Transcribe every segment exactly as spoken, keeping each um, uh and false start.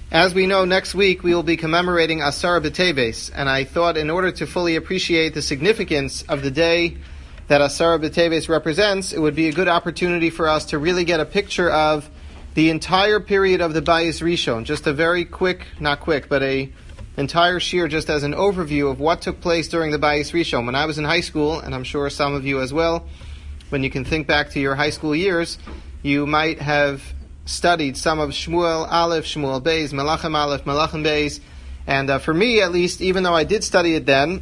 As we know, next week we will be commemorating Asara B'Teves, and I thought in order to fully appreciate the significance of the day that Asara B'Teves represents, it would be a good opportunity for us to really get a picture of the entire period of the Bayis Rishon. Just a very quick, not quick, but a entire shir just as an overview of what took place during the Bayis Rishon. When I was in high school, and I'm sure some of you as well, when you can think back to your high school years, you might have studied some of Shmuel Aleph, Shmuel Beis, Melachim Aleph, Melachim Beis, and uh, for me at least, even though I did study it then,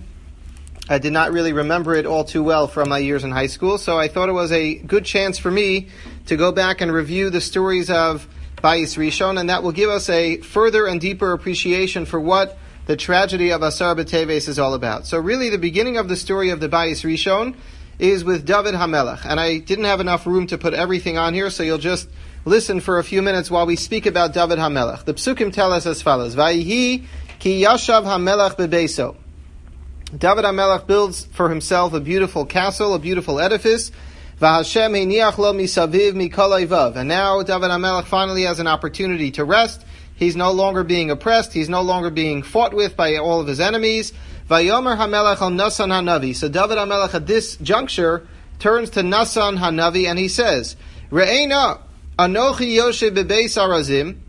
I did not really remember it all too well from my years in high school, so I thought it was a good chance for me to go back and review the stories of Bayis Rishon, and that will give us a further and deeper appreciation for what the tragedy of Asar B'Teves is all about. So really the beginning of the story of the Bayis Rishon is with David HaMelech, and I didn't have enough room to put everything on here, so you'll just listen for a few minutes while we speak about David HaMelech. The Psukim tell us as follows: Vayihi ki yashav HaMelech bebeso. David HaMelech builds for himself a beautiful castle, a beautiful edifice. V'Hashem hiniach lo misaviv mikol oivav. And now David HaMelech finally has an opportunity to rest. He's no longer being oppressed. He's no longer being fought with by all of his enemies. Vayomer HaMelech al Nasan HaNavi. So David HaMelech at this juncture turns to Nasan HaNavi and he says, Re'ena Anochi Yoshe Bebeis Arazim.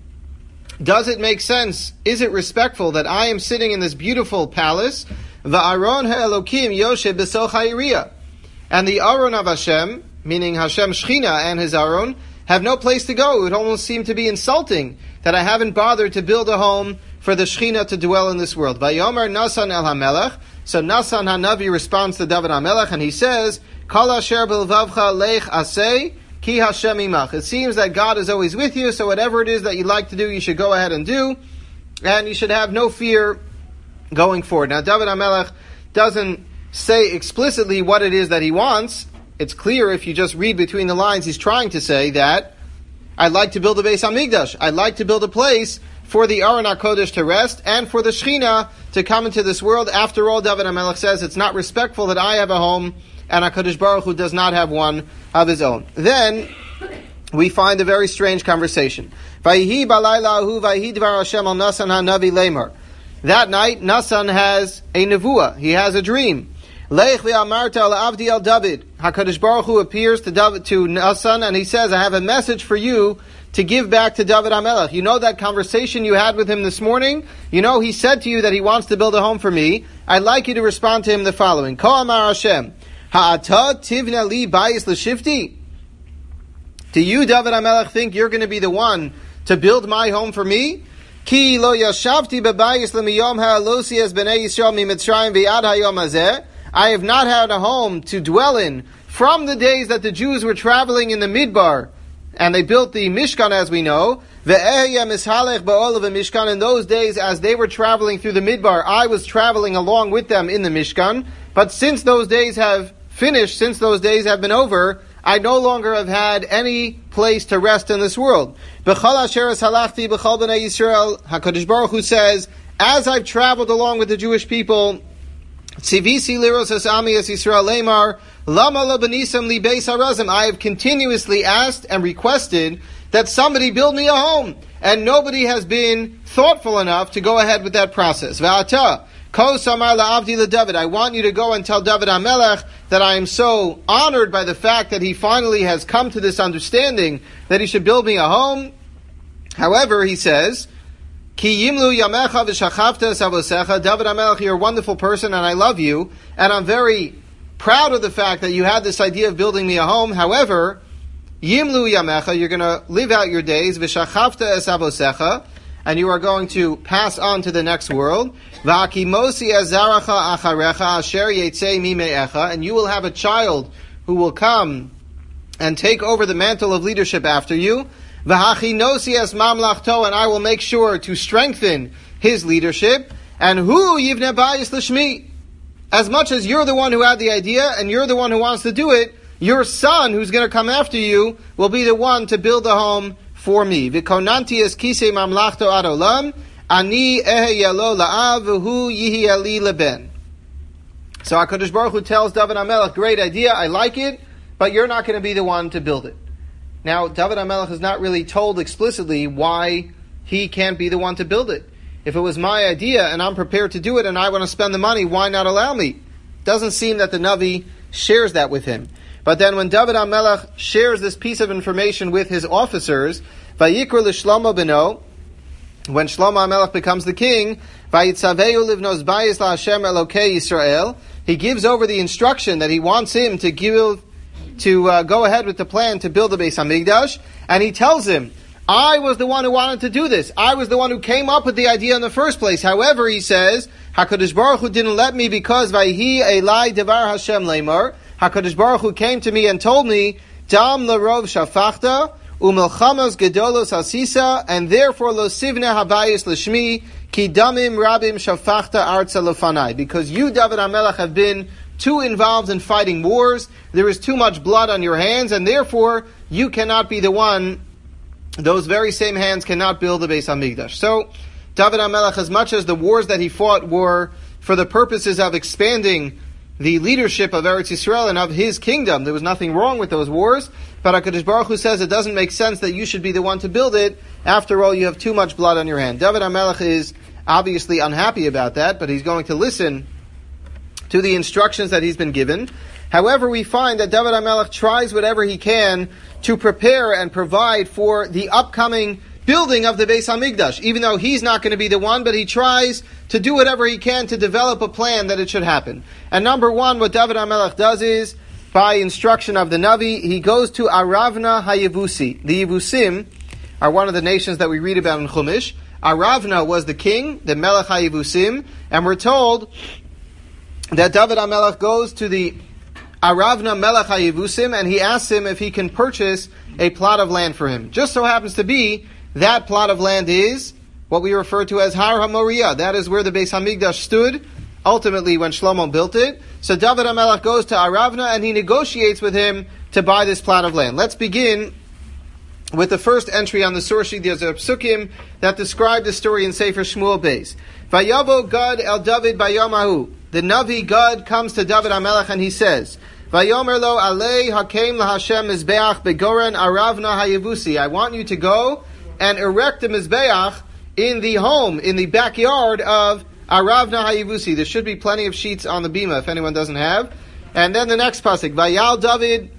Does it make sense? Is it respectful that I am sitting in this beautiful palace? Va'aron ha'elokim Yoshe Besoch ha'iriyah. And the Aron of Hashem, meaning Hashem Shechina and his Aron, have no place to go. It would almost seem to be insulting that I haven't bothered to build a home for the Shechina to dwell in this world. Vayomer Nasan el HaMelech. So Nasan HaNavi responds to David HaMelech and he says, Kol asher b'levavcha leich aseh Ki Hashem imach. It seems that God is always with you, so whatever it is that you'd like to do, you should go ahead and do, and you should have no fear going forward. Now, David HaMelech doesn't say explicitly what it is that he wants. It's clear if you just read between the lines, he's trying to say that I'd like to build a Beis HaMikdash. I'd like to build a place for the Aron HaKodesh to rest, and for the Shechina to come into this world. After all, David HaMelech says it's not respectful that I have a home and HaKadosh Baruch Hu does not have one of his own. Then we find a very strange conversation. Vayihi balayla ahu vayihi dvar Hashem al Nasan hanavi lemar. That night, Nasan has a nevuah. He has a dream. Leich ve'amarta al avdi al David. HaKadosh Baruch Hu appears to David, to Nasan, and he says, I have a message for you to give back to David HaMelech. You know that conversation you had with him this morning? You know he said to you that he wants to build a home for me. I'd like you to respond to him the following. Ko amar Hashem. Ha'ata tivna li bayis l'shifti. Do you, David HaMelech, think you're going to be the one to build my home for me? Ki lo yashavti bebayis l'miyom ha'alosi es b'nei Yisrael mi'mitzrayim v'yad hayom hazeh. I have not had a home to dwell in from the days that the Jews were traveling in the Midbar, and they built the Mishkan, as we know. Ve'ehyeh mishalech ba'olav Mishkan. In those days, as they were traveling through the Midbar, I was traveling along with them in the Mishkan. But since those days have finished, since those days have been over, I no longer have had any place to rest in this world. B'chol asher halachti b'chol b'nei Yisrael, HaKadosh Baruch Hu says, as I've traveled along with the Jewish people, tzivisi liros es ami es Yisrael lemar, lama lo b'nisam li beis harazim. I have continuously asked and requested that somebody build me a home, and nobody has been thoughtful enough to go ahead with that process. V'ata Ko samar la'avdi leDavid. I want you to go and tell David HaMelech that I am so honored by the fact that he finally has come to this understanding that he should build me a home. However, he says, Ki yimlu yamecha v'shachavta savosecha. David HaMelech, you're a wonderful person and I love you, and I'm very proud of the fact that you had this idea of building me a home. However, yimlu yamecha, you're going to live out your days, v'shachavta savosecha, and you are going to pass on to the next world. And you will have a child who will come and take over the mantle of leadership after you. And I will make sure to strengthen his leadership. And who yivneh bayis l'shmi? As much as you're the one who had the idea and you're the one who wants to do it, your son who's going to come after you will be the one to build the home for me. V'konanti es kisei mamlachto ad olam, ani eheh lo la'av, v'hu yihi ali leben. So HaKadosh Baruch Hu tells David HaMelech, great idea, I like it, but you're not going to be the one to build it. Now, David HaMelech is not really told explicitly why he can't be the one to build it. If it was my idea and I'm prepared to do it and I want to spend the money, why not allow me? Doesn't seem that the Navi shares that with him. But then when David HaMelech shares this piece of information with his officers, Vayikru l'Shlomo beno, when Shlomo HaMelech becomes the king, Vayitzavehu livnos bayis la'Hashem Elokei Yisrael, he gives over the instruction that he wants him to give, to uh, go ahead with the plan to build the Beis HaMikdash, and he tells him, I was the one who wanted to do this. I was the one who came up with the idea in the first place. However, he says, HaKadosh Baruch Hu didn't let me because Vayhi Elai Devar Hashem Lemar. HaKadosh Baruch Hu came to me and told me, Dam Larov Shafachta, Umelchamas Gedolos Asisa, and therefore Lo Sivne Habayis Lishmi, Ki Damim Rabim Shafachta Arza Lefanai. Because you, David HaMelech, have been too involved in fighting wars. There is too much blood on your hands, and therefore you cannot be the one. Those very same hands cannot build the Beis HaMikdash. So, David HaMelech, as much as the wars that he fought were for the purposes of expanding the leadership of Eretz Yisrael and of his kingdom, there was nothing wrong with those wars, but HaKadosh Baruch Hu says it doesn't make sense that you should be the one to build it. After all, you have too much blood on your hand. David HaMelech is obviously unhappy about that, but he's going to listen to the instructions that he's been given. However, we find that David HaMelech tries whatever he can to prepare and provide for the upcoming building of the Beis HaMikdash. Even though he's not going to be the one, but he tries to do whatever he can to develop a plan that it should happen. And number one, what David HaMelech does is, by instruction of the Navi, he goes to Aravna HaYevusi. The Yevusim are one of the nations that we read about in Chumash. Aravna was the king, the Melech HaYevusim, and we're told that David HaMelech goes to the Aravna Melech HaYevusim, and he asks him if he can purchase a plot of land for him. Just so happens to be, that plot of land is what we refer to as Har HaMoriah. That is where the Beis HaMikdash stood, ultimately when Shlomo built it. So David HaMelech goes to Aravna, and he negotiates with him to buy this plot of land. Let's begin with the first entry on the source sheet. There's a psukim that describe the story in Sefer Shmuel Beis. Vayavo Gad el David bayamahu. The Navi Gad comes to David HaMelech and he says, Vayomer lo alei hakem laHashem mizbeach begoren Aravna HaYevusi. I want you to go and erect a mizbeach in the home, in the backyard of Aravna HaYevusi. There should be plenty of sheets on the bima if anyone doesn't have. And then the next pasuk, Vayal David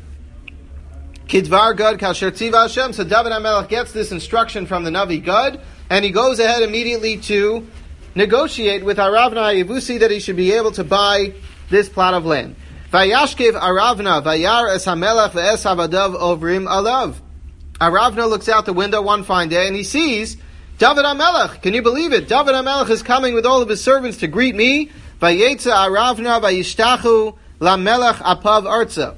Kidvar Gad Kasher Tziva Hashem. So David HaMelech gets this instruction from the Navi Gad, and he goes ahead immediately to negotiate with Aravna HaYevusi that he should be able to buy this plot of land. Vayashkev Aravna Vayar es HaMelech ve'es Havadav Ovrim Alav. Aravna looks out the window one fine day and he sees David HaMelech. Can you believe it? David HaMelech is coming with all of his servants to greet me. Vayetza Aravna Vayishtachu LaMelech Apav Arza.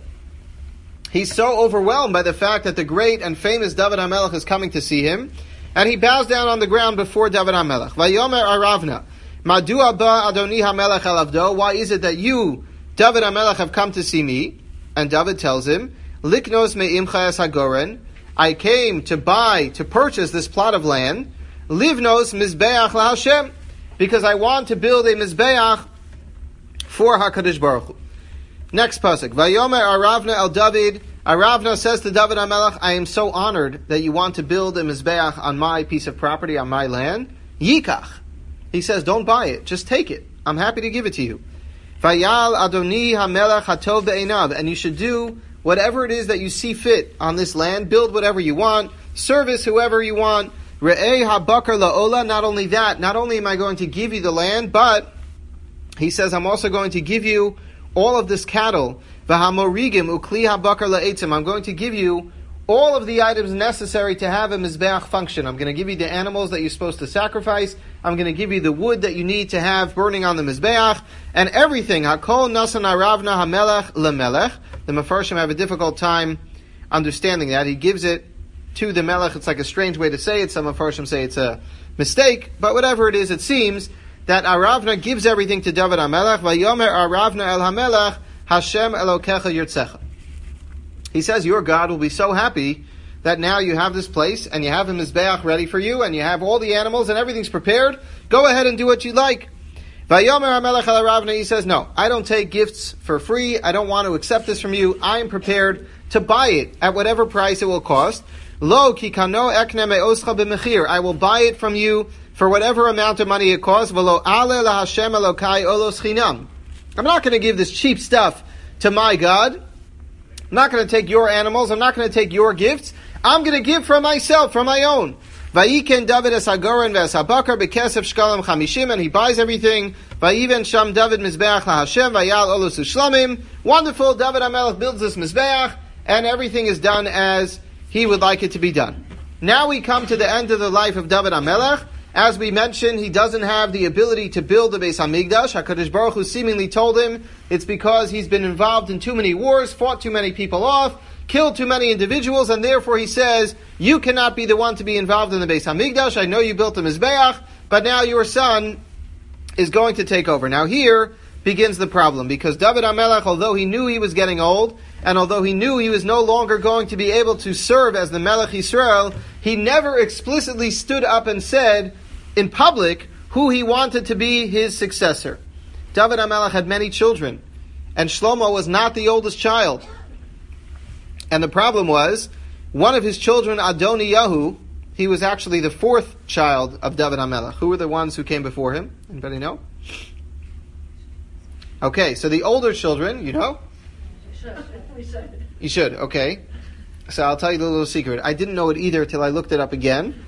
He's so overwhelmed by the fact that the great and famous David HaMelech is coming to see him, and he bows down on the ground before David HaMelech. Vayomer Aravna, Madua ba Adoni HaMelech elavdo. Why is it that you, David HaMelech, have come to see me? And David tells him, Liknos me'imcha es hagoren. I came to buy, to purchase this plot of land, Livnos mizbeach laHashem, because I want to build a mizbeach for HaKadosh Baruch Hu. Next pasuk, Vayomer Aravna el David. Aravna says to David HaMelech, I am so honored that you want to build a mizbeach on my piece of property, on my land. Yikach. He says, don't buy it, just take it. I'm happy to give it to you. Vayal Adoni HaMelech Hatov Be'einav. And you should do whatever it is that you see fit on this land. Build whatever you want. Service whoever you want. Re'eh HaBakar La'ola. Not only that, not only am I going to give you the land, but he says, I'm also going to give you all of this cattle. V'hamorigim ukli habakar la'etzim. I'm going to give you all of the items necessary to have a mizbeach function. I'm going to give you the animals that you're supposed to sacrifice. I'm going to give you the wood that you need to have burning on the mizbeach, and everything. Hakol nasan aravna hamelech lemelech. The Mefarshim have a difficult time understanding that. He gives it to the melech. It's like a strange way to say it. Some Mefarshim say it's a mistake, but whatever it is, it seems that Aravna gives everything to David HaMelech. Vayomer Aravna el HaMelech Hashem Elokecha Yirtzecha. He says, your God will be so happy that now you have this place and you have a mizbeach ready for you and you have all the animals and everything's prepared. Go ahead and do what you like. Vayomer HaMelech el Aravna. He says, no, I don't take gifts for free. I don't want to accept this from you. I am prepared to buy it at whatever price it will cost. Lo ki kano ekne me'oscha b'mechir. I will buy it from you for whatever amount of money it costs. V'lo ale laHashem Elokai olos chinam. I'm not going to give this cheap stuff to my God. I'm not going to take your animals. I'm not going to take your gifts. I'm going to give from myself, from my own. Vayiken David es hagoren ve'es habakar bekesef shkalim chamishim, and he buys everything. Vayiven sham David mizbeach laHashem vayal olos ushlamim. Wonderful. David HaMelech builds this mizbeach, and everything is done as he would like it to be done. Now we come to the end of the life of David HaMelech. As we mentioned, he doesn't have the ability to build the Beis HaMikdash. HaKadosh Baruch Hu seemingly told him it's because he's been involved in too many wars, fought too many people off, killed too many individuals, and therefore he says, you cannot be the one to be involved in the Beis HaMikdash. I know you built the Mizbeach, but now your son is going to take over. Now here begins the problem, because David HaMelech, although he knew he was getting old, and although he knew he was no longer going to be able to serve as the Melech Yisrael, he never explicitly stood up and said in public who he wanted to be his successor. David HaMelech had many children, and Shlomo was not the oldest child. And the problem was, one of his children, Adoniyahu, he was actually the fourth child of David HaMelech. Who were the ones who came before him? Anybody know? Okay, so the older children, you know? You should, okay. So I'll tell you the little secret. I didn't know it either till I looked it up again.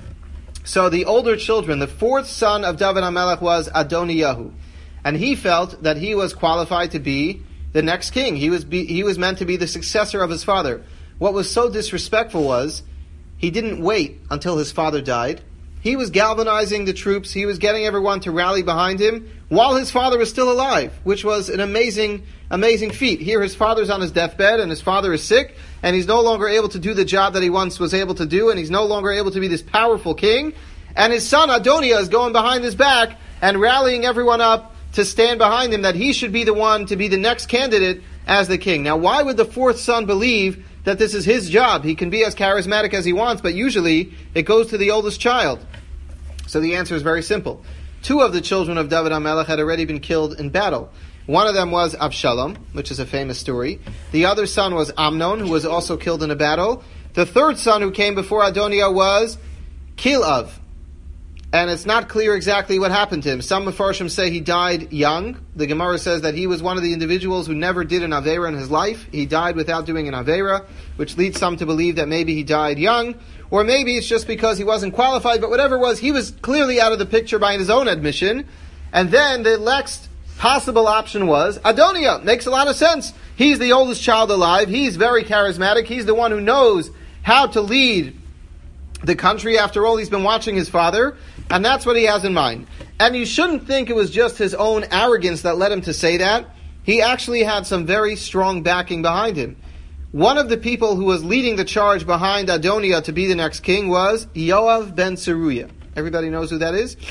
So the older children, the fourth son of David HaMelech was Adoniyahu. And he felt that he was qualified to be the next king. He was be, he was meant to be the successor of his father. What was so disrespectful was, he didn't wait until his father died. He was galvanizing the troops. He was getting everyone to rally behind him while his father was still alive, which was an amazing, amazing feat. Here his father's on his deathbed and his father is sick and he's no longer able to do the job that he once was able to do, and he's no longer able to be this powerful king. And his son Adoniah is going behind his back and rallying everyone up to stand behind him, that he should be the one to be the next candidate as the king. Now, why would the fourth son believe that this is his job? He can be as charismatic as he wants, but usually it goes to the oldest child. So the answer is very simple. Two of the children of David HaMelech had already been killed in battle. One of them was Absalom, which is a famous story. The other son was Amnon, who was also killed in a battle. The third son who came before Adoniah was Kilav. And it's not clear exactly what happened to him. Some Mefarshim say he died young. The Gemara says that he was one of the individuals who never did an Aveira in his life. He died without doing an Aveira, which leads some to believe that maybe he died young. Or maybe it's just because he wasn't qualified, but whatever it was, he was clearly out of the picture by his own admission. And then the next possible option was Adoniah. Makes a lot of sense. He's the oldest child alive. He's very charismatic. He's the one who knows how to lead the country. After all, he's been watching his father, and that's what he has in mind. And you shouldn't think it was just his own arrogance that led him to say that. He actually had some very strong backing behind him. One of the people who was leading the charge behind Adoniah to be the next king was Yoav ben Tzeruiah. Everybody knows who that is?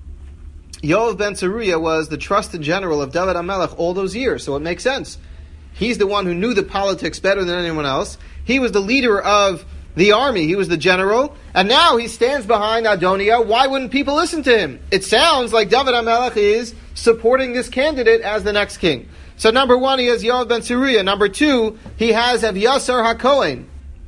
Yoav ben Tzeruiah was the trusted general of David HaMelech all those years, so it makes sense. He's the one who knew the politics better than anyone else. He was the leader of the army. He was the general. And now he stands behind Adoniah. Why wouldn't people listen to him? It sounds like David HaMelech is supporting this candidate as the next king. So number one, he has Yoav ben Tzeruiah. Number two, he has Avyasar HaKohen.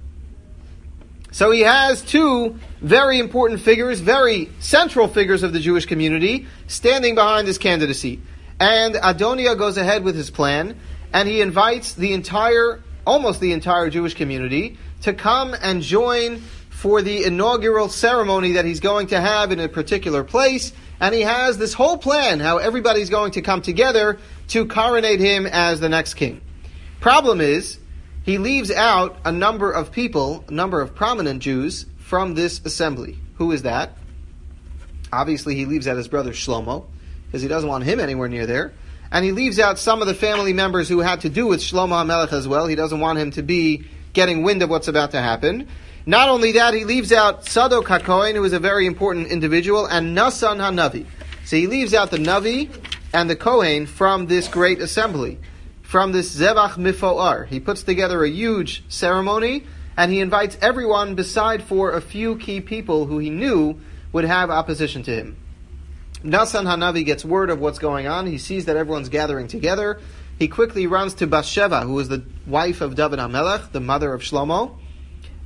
So he has two very important figures, very central figures of the Jewish community, standing behind his candidacy. And Adoniah goes ahead with his plan, and he invites the entire, almost the entire Jewish community to come and join for the inaugural ceremony that he's going to have in a particular place. And he has this whole plan how everybody's going to come together to coronate him as the next king. Problem is, he leaves out a number of people, a number of prominent Jews from this assembly. Who is that? Obviously, he leaves out his brother Shlomo, because he doesn't want him anywhere near there. And he leaves out some of the family members who had to do with Shlomo HaMelech as well. He doesn't want him to be getting wind of what's about to happen. Not only that, he leaves out Tzadok HaKohen, who is a very important individual, and Nasan HaNavi. So he leaves out the Navi and the Kohen from this great assembly, from this Zevach Mifoar. He puts together a huge ceremony, and he invites everyone beside for a few key people who he knew would have opposition to him. Nasan HaNavi gets word of what's going on. He sees that everyone's gathering together. He quickly runs to Bathsheba, who is the wife of David HaMelech, the mother of Shlomo.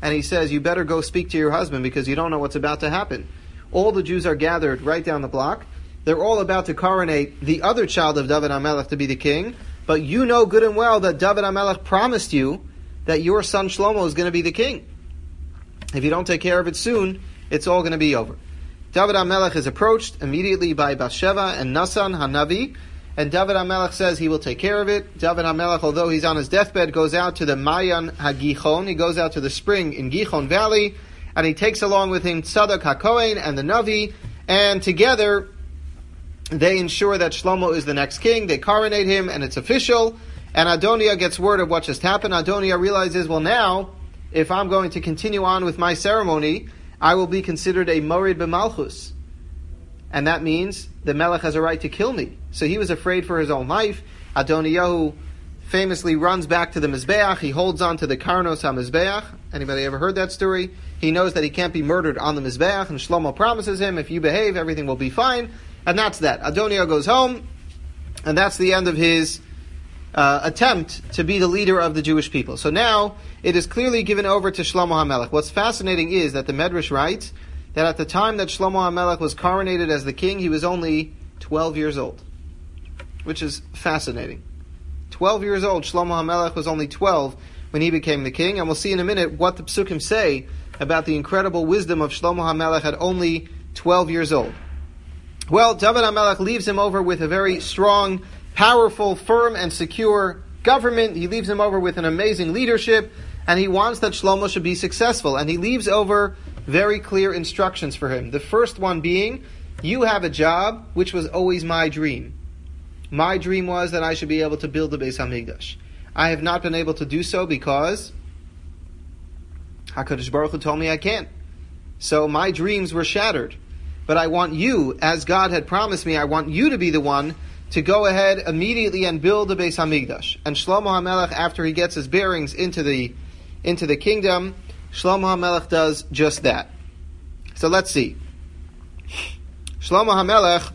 and he says, you better go speak to your husband because you don't know what's about to happen. All the Jews are gathered right down the block. They're all about to coronate the other child of David HaMelech to be the king, but you know good and well that David HaMelech promised you that your son Shlomo is going to be the king. If you don't take care of it soon, it's all going to be over. David HaMelech is approached immediately by Bathsheba and Nasan Hanavi, and David HaMelech says he will take care of it. David HaMelech, although he's on his deathbed, goes out to the Mayan HaGichon. He goes out to the spring in Gichon Valley, and he takes along with him Tzadok HaKohen and the Navi, and together they ensure that Shlomo is the next king. They coronate him, and it's official. And Adoniah gets word of what just happened. Adoniah realizes, well, now, if I'm going to continue on with my ceremony, I will be considered a Morid B'Malchus. And that means the Melech has a right to kill me. So he was afraid for his own life. Adoniyahu famously runs back to the Mizbeach. He holds on to the Karnos HaMizbeach. Anybody ever heard that story? He knows that he can't be murdered on the Mizbeach, and Shlomo promises him, if you behave, everything will be fine. And that's that. Adoniah goes home, and that's the end of his uh, attempt to be the leader of the Jewish people. So now, it is clearly given over to Shlomo HaMelech. What's fascinating is that the Medrash writes that at the time that Shlomo HaMelech was coronated as the king, he was only twelve years old, which is fascinating. twelve years old, Shlomo HaMelech was only twelve when he became the king, and we'll see in a minute what the Psukim say about the incredible wisdom of Shlomo HaMelech at only twelve years old. Well, David HaMelech leaves him over with a very strong, powerful, firm, and secure government. He leaves him over with an amazing leadership, and he wants that Shlomo should be successful, and he leaves over very clear instructions for him. The first one being, you have a job which was always my dream. My dream was that I should be able to build the Beis HaMikdash. I have not been able to do so because HaKadosh Baruch Hu told me I can't. So my dreams were shattered. But I want you, as God had promised me, I want you to be the one to go ahead immediately and build the Beis HaMikdash. And Shlomo HaMelech, after he gets his bearings into the into the kingdom, Shlomo HaMelech does just that. So let's see. Shlomo HaMelech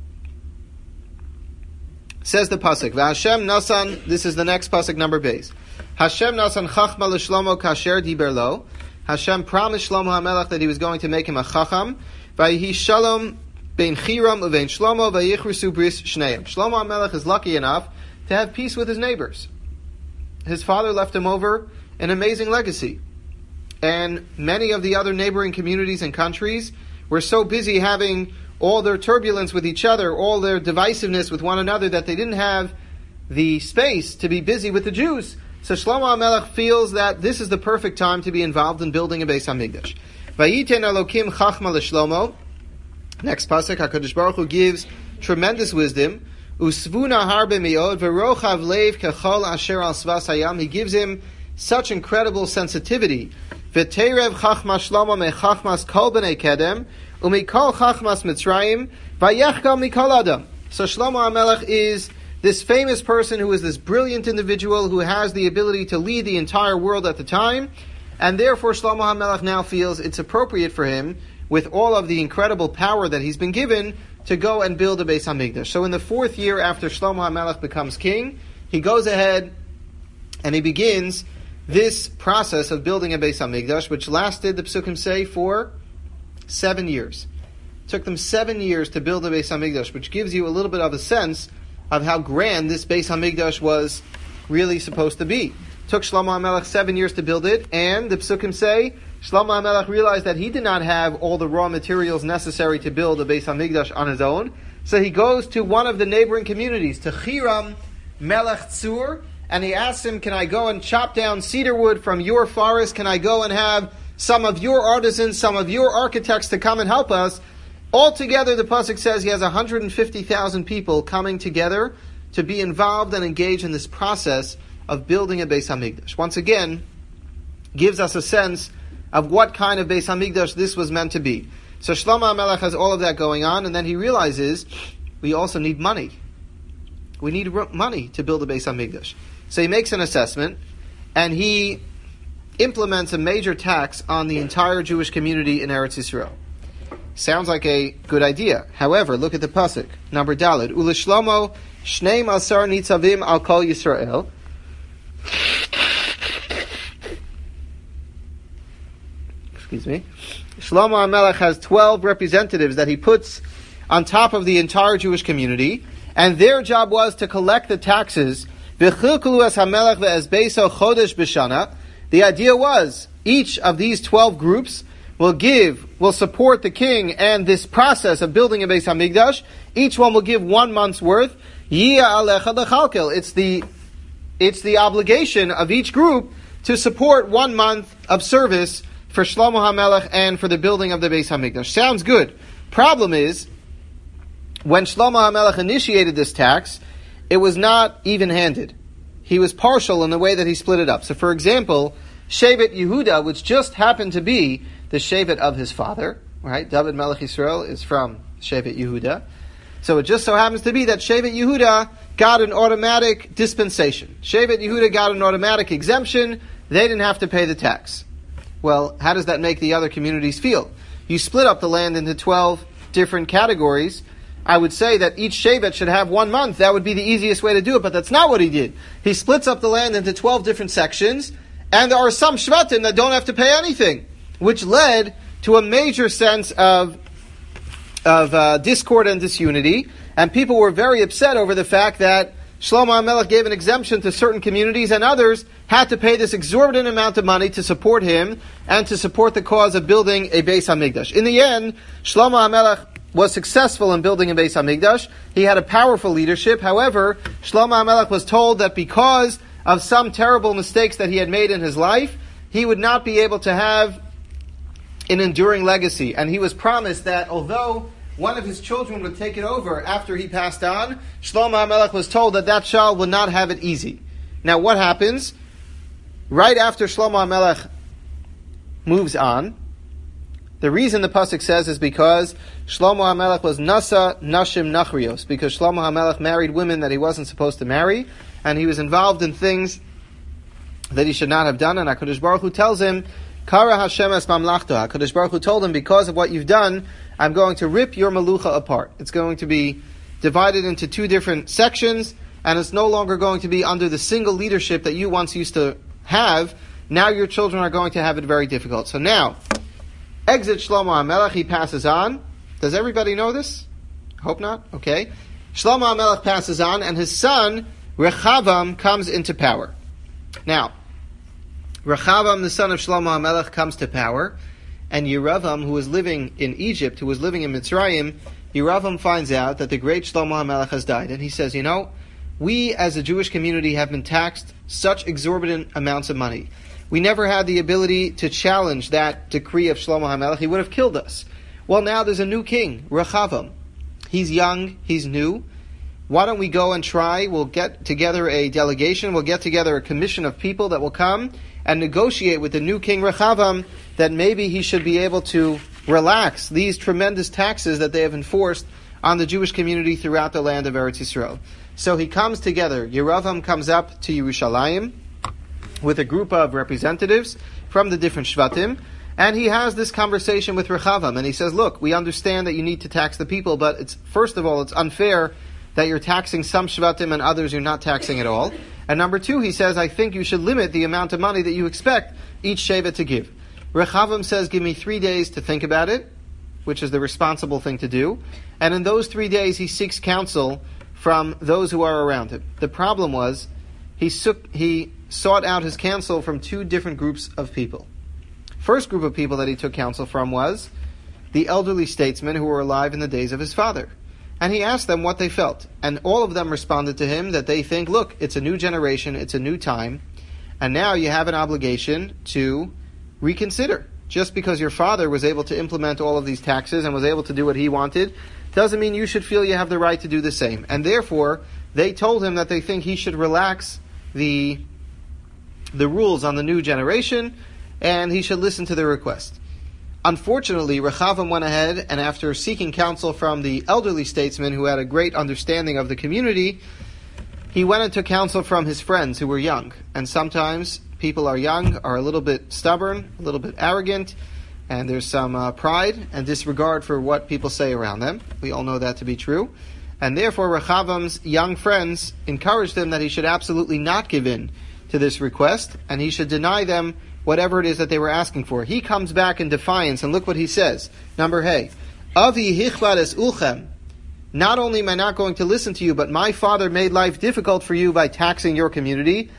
says the pasuk, V'Hashem nasan, this is the next pasuk, number base. Hashem nasan chachma l'Shlomo kasher diber lo. Hashem promised Shlomo HaMelech that he was going to make him a chacham. V'yihi shalom bein Chiram uvein Shlomo v'yichrusu bris shneim. Shlomo HaMelech is lucky enough to have peace with his neighbors. His father left him over an amazing legacy. And many of the other neighboring communities and countries were so busy having all their turbulence with each other, all their divisiveness with one another, that they didn't have the space to be busy with the Jews. So Shlomo HaMelech feels that this is the perfect time to be involved in building a Beis HaMikdash. Vayiten Elokim chachma l'Shlomo. Next pasuk, HaKadosh Baruch Hu gives tremendous wisdom. Usvuna harbe me'od v'rochav leiv kechol asher al svas hayam. He gives him such incredible sensitivity. V'terev chachma Shlomo mechachmas kol b'nei kedem umikol chachmas Mitzrayim vayechgal mikol adam. So Shlomo HaMelech is this famous person who is this brilliant individual who has the ability to lead the entire world at the time, and therefore Shlomo HaMelech now feels it's appropriate for him, with all of the incredible power that he's been given, to go and build a Beis HaMikdash. So in the fourth year after Shlomo HaMelech becomes king, he goes ahead and he begins this process of building a Beis HaMikdash, which lasted, the Psukim say, for seven years. It took them seven years to build a Beis HaMikdash, which gives you a little bit of a sense of how grand this Beis HaMikdash was really supposed to be. It took Shlomo HaMelech seven years to build it, and the Psukim say, Shlomo HaMelech realized that he did not have all the raw materials necessary to build a Beis HaMikdash on his own, so he goes to one of the neighboring communities, to Chiram Melech Tzur, and he asks him, can I go and chop down cedar wood from your forest? Can I go and have some of your artisans, some of your architects to come and help us? Altogether, the pasuk says he has one hundred fifty thousand people coming together to be involved and engaged in this process of building a Beis HaMikdash. Once again, gives us a sense of what kind of Beis HaMikdash this was meant to be. So Shlomo HaMelech has all of that going on, and then he realizes we also need money. We need money to build a Beis HaMikdash. So he makes an assessment, and he implements a major tax on the entire Jewish community in Eretz Yisrael. Sounds like a good idea. However, look at the pasuk, number Daled. Uleshlomo shnei masar nitzavim al kol Yisrael. excuse me, Shlomo HaMelech has twelve representatives that he puts on top of the entire Jewish community, and their job was to collect the taxes. The idea was each of these twelve groups will give, will support the king and this process of building a Beis HaMikdash. Each one will give one month's worth. It's the, it's the obligation of each group to support one month of service for Shlomo HaMelech and for the building of the Beis HaMikdash. Sounds good. Problem is, when Shlomo HaMelech initiated this tax, it was not even-handed. He was partial in the way that he split it up. So for example, Shevet Yehuda, which just happened to be the Shevet of his father, right? David Melech Yisrael is from Shevet Yehuda. So it just so happens to be that Shevet Yehuda got an automatic dispensation. Shevet Yehuda got an automatic exemption. They didn't have to pay the tax. Well, how does that make the other communities feel? You split up the land into twelve different categories. I would say that each Shevet should have one month. That would be the easiest way to do it, but that's not what he did. He splits up the land into twelve different sections, and there are some Shvatim that don't have to pay anything, which led to a major sense of of uh, discord and disunity, and people were very upset over the fact that Shlomo HaMelech gave an exemption to certain communities, and others had to pay this exorbitant amount of money to support him and to support the cause of building a Beis HaMikdash. In the end, Shlomo HaMelech was successful in building a Beis HaMikdash. He had a powerful leadership. However, Shlomo HaMelech was told that because of some terrible mistakes that he had made in his life, he would not be able to have an enduring legacy. And he was promised that although one of his children would take it over after he passed on, Shlomo HaMelech was told that that child would not have it easy. Now what happens? Right after Shlomo HaMelech moves on, the reason the pasuk says is because Shlomo HaMelech was nasa nashim nachrios, because Shlomo HaMelech married women that he wasn't supposed to marry, and he was involved in things that he should not have done, and HaKadosh Baruch Hu tells him, Kara Hashem es mamlachto. HaKadosh Baruch Hu told him, because of what you've done, I'm going to rip your malucha apart. It's going to be divided into two different sections, and it's no longer going to be under the single leadership that you once used to have. Now your children are going to have it very difficult. So now, exit Shlomo HaMelech, he passes on. Does everybody know this? Hope not. Okay. Shlomo HaMelech passes on, and his son, Rechavam, comes into power. Now, Rechavam, the son of Shlomo HaMelech, comes to power, and Yeravam, who was living in Egypt, who was living in Mitzrayim, Yeravam finds out that the great Shlomo HaMelech has died, and he says, you know, we as a Jewish community have been taxed such exorbitant amounts of money. We never had the ability to challenge that decree of Shlomo HaMelech. He would have killed us. Well, now there's a new king, Rechavam. He's young, he's new. Why don't we go and try? We'll get together a delegation, we'll get together a commission of people that will come and negotiate with the new king Rechavam that maybe he should be able to relax these tremendous taxes that they have enforced on the Jewish community throughout the land of Eretz Yisrael. So he comes together. Yeravam comes up to Yerushalayim with a group of representatives from the different Shvatim, and he has this conversation with Rechavam, and he says, look, we understand that you need to tax the people, but it's first of all, it's unfair that you're taxing some Shvatim and others you're not taxing at all. And number two, he says, I think you should limit the amount of money that you expect each Shevet to give. Rechavam says, give me three days to think about it, which is the responsible thing to do. And in those three days, he seeks counsel from those who are around him. The problem was, he, sook, he sought out his counsel from two different groups of people. First group of people that he took counsel from was the elderly statesmen who were alive in the days of his father. And he asked them what they felt. And all of them responded to him that they think, look, it's a new generation, it's a new time, and now you have an obligation to reconsider. Just because your father was able to implement all of these taxes and was able to do what he wanted, doesn't mean you should feel you have the right to do the same. And therefore, they told him that they think he should relax the, the rules on the new generation, and he should listen to their request. Unfortunately, Rechavam went ahead, and after seeking counsel from the elderly statesman who had a great understanding of the community, he went and took counsel from his friends who were young. And sometimes people are young, are a little bit stubborn, a little bit arrogant, and there's some uh, pride and disregard for what people say around them. We all know that to be true. And therefore, Rechavam's young friends encouraged him that he should absolutely not give in to this request, and he should deny them whatever it is that they were asking for. He comes back in defiance, and look what he says. Number hey, Avi hichvad es ulchem. Not only am I not going to listen to you, but my father made life difficult for you by taxing your community.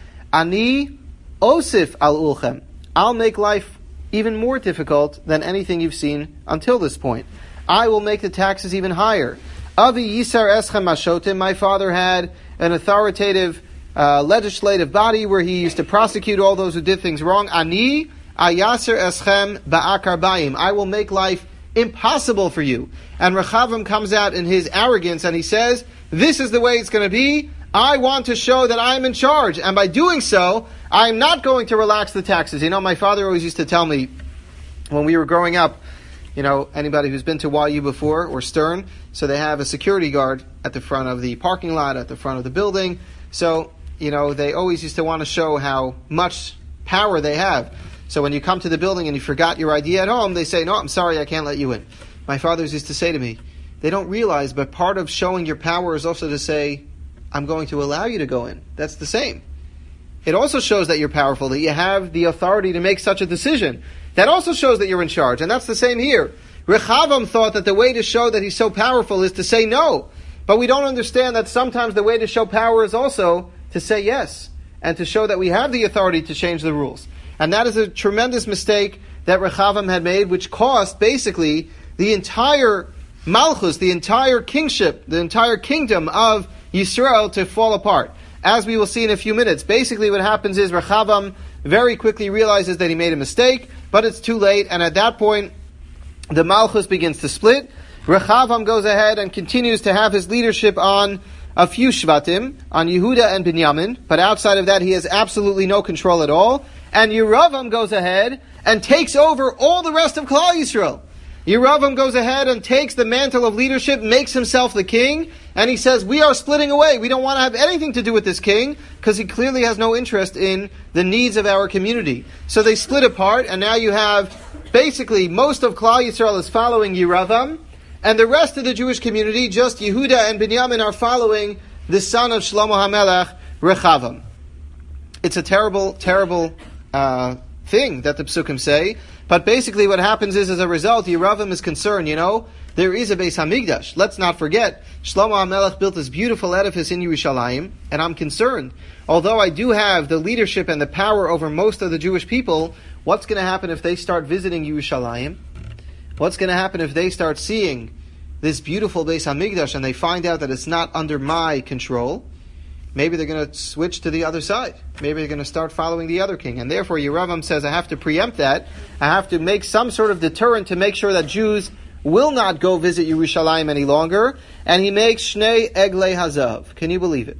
Ani osif al ulchem. I'll make life even more difficult than anything you've seen until this point. I will make the taxes even higher. Avi yisar eschem mashotim. My father had an authoritative uh, legislative body where he used to prosecute all those who did things wrong. Ani ayaser eschem ba'akar bayim. I will make life impossible for you. And Rechavam comes out in his arrogance and he says, this is the way it's going to be. I want to show that I'm in charge. And by doing so, I'm not going to relax the taxes. You know, my father always used to tell me when we were growing up, you know, anybody who's been to Y U before, or Stern, so they have a security guard at the front of the parking lot, at the front of the building. So, you know, they always used to want to show how much power they have. So when you come to the building and you forgot your I D at home, they say, no, I'm sorry, I can't let you in. My father used to say to me, they don't realize, but part of showing your power is also to say, I'm going to allow you to go in. That's the same. It also shows that you're powerful, that you have the authority to make such a decision. That also shows that you're in charge, and that's the same here. Rechavam thought that the way to show that he's so powerful is to say no. But we don't understand that sometimes the way to show power is also to say yes, and to show that we have the authority to change the rules. And that is a tremendous mistake that Rechavam had made, which cost basically the entire Malchus, the entire kingship, the entire kingdom of Yisrael to fall apart. As we will see in a few minutes, basically what happens is Rechavam very quickly realizes that he made a mistake, but it's too late, and at that point, the Malchus begins to split. Rechavam goes ahead and continues to have his leadership on a few Shvatim, on Yehuda and Binyamin, but outside of that, he has absolutely no control at all. And Yeravam goes ahead and takes over all the rest of Klal Yisrael. Yeravam goes ahead and takes the mantle of leadership, makes himself the king, and he says, we are splitting away. We don't want to have anything to do with this king, because he clearly has no interest in the needs of our community. So they split apart, and now you have, basically, most of Klal Yisrael is following Yeravam, and the rest of the Jewish community, just Yehuda and Binyamin, are following the son of Shlomo HaMelech, Rechavam. It's a terrible, terrible uh, thing that the Psukim say. But basically what happens is, as a result, Yeravam is concerned, you know, there is a Beis HaMikdash. Let's not forget, Shlomo HaMelech built this beautiful edifice in Yerushalayim, and I'm concerned. Although I do have the leadership and the power over most of the Jewish people, what's going to happen if they start visiting Yerushalayim? What's going to happen if they start seeing this beautiful Beis HaMikdash and they find out that it's not under my control? Maybe they're going to switch to the other side. Maybe they're going to start following the other king. And therefore, Yeravam says, I have to preempt that. I have to make some sort of deterrent to make sure that Jews will not go visit Yerushalayim any longer. And he makes Shnei Eglei Hazav. Can you believe it?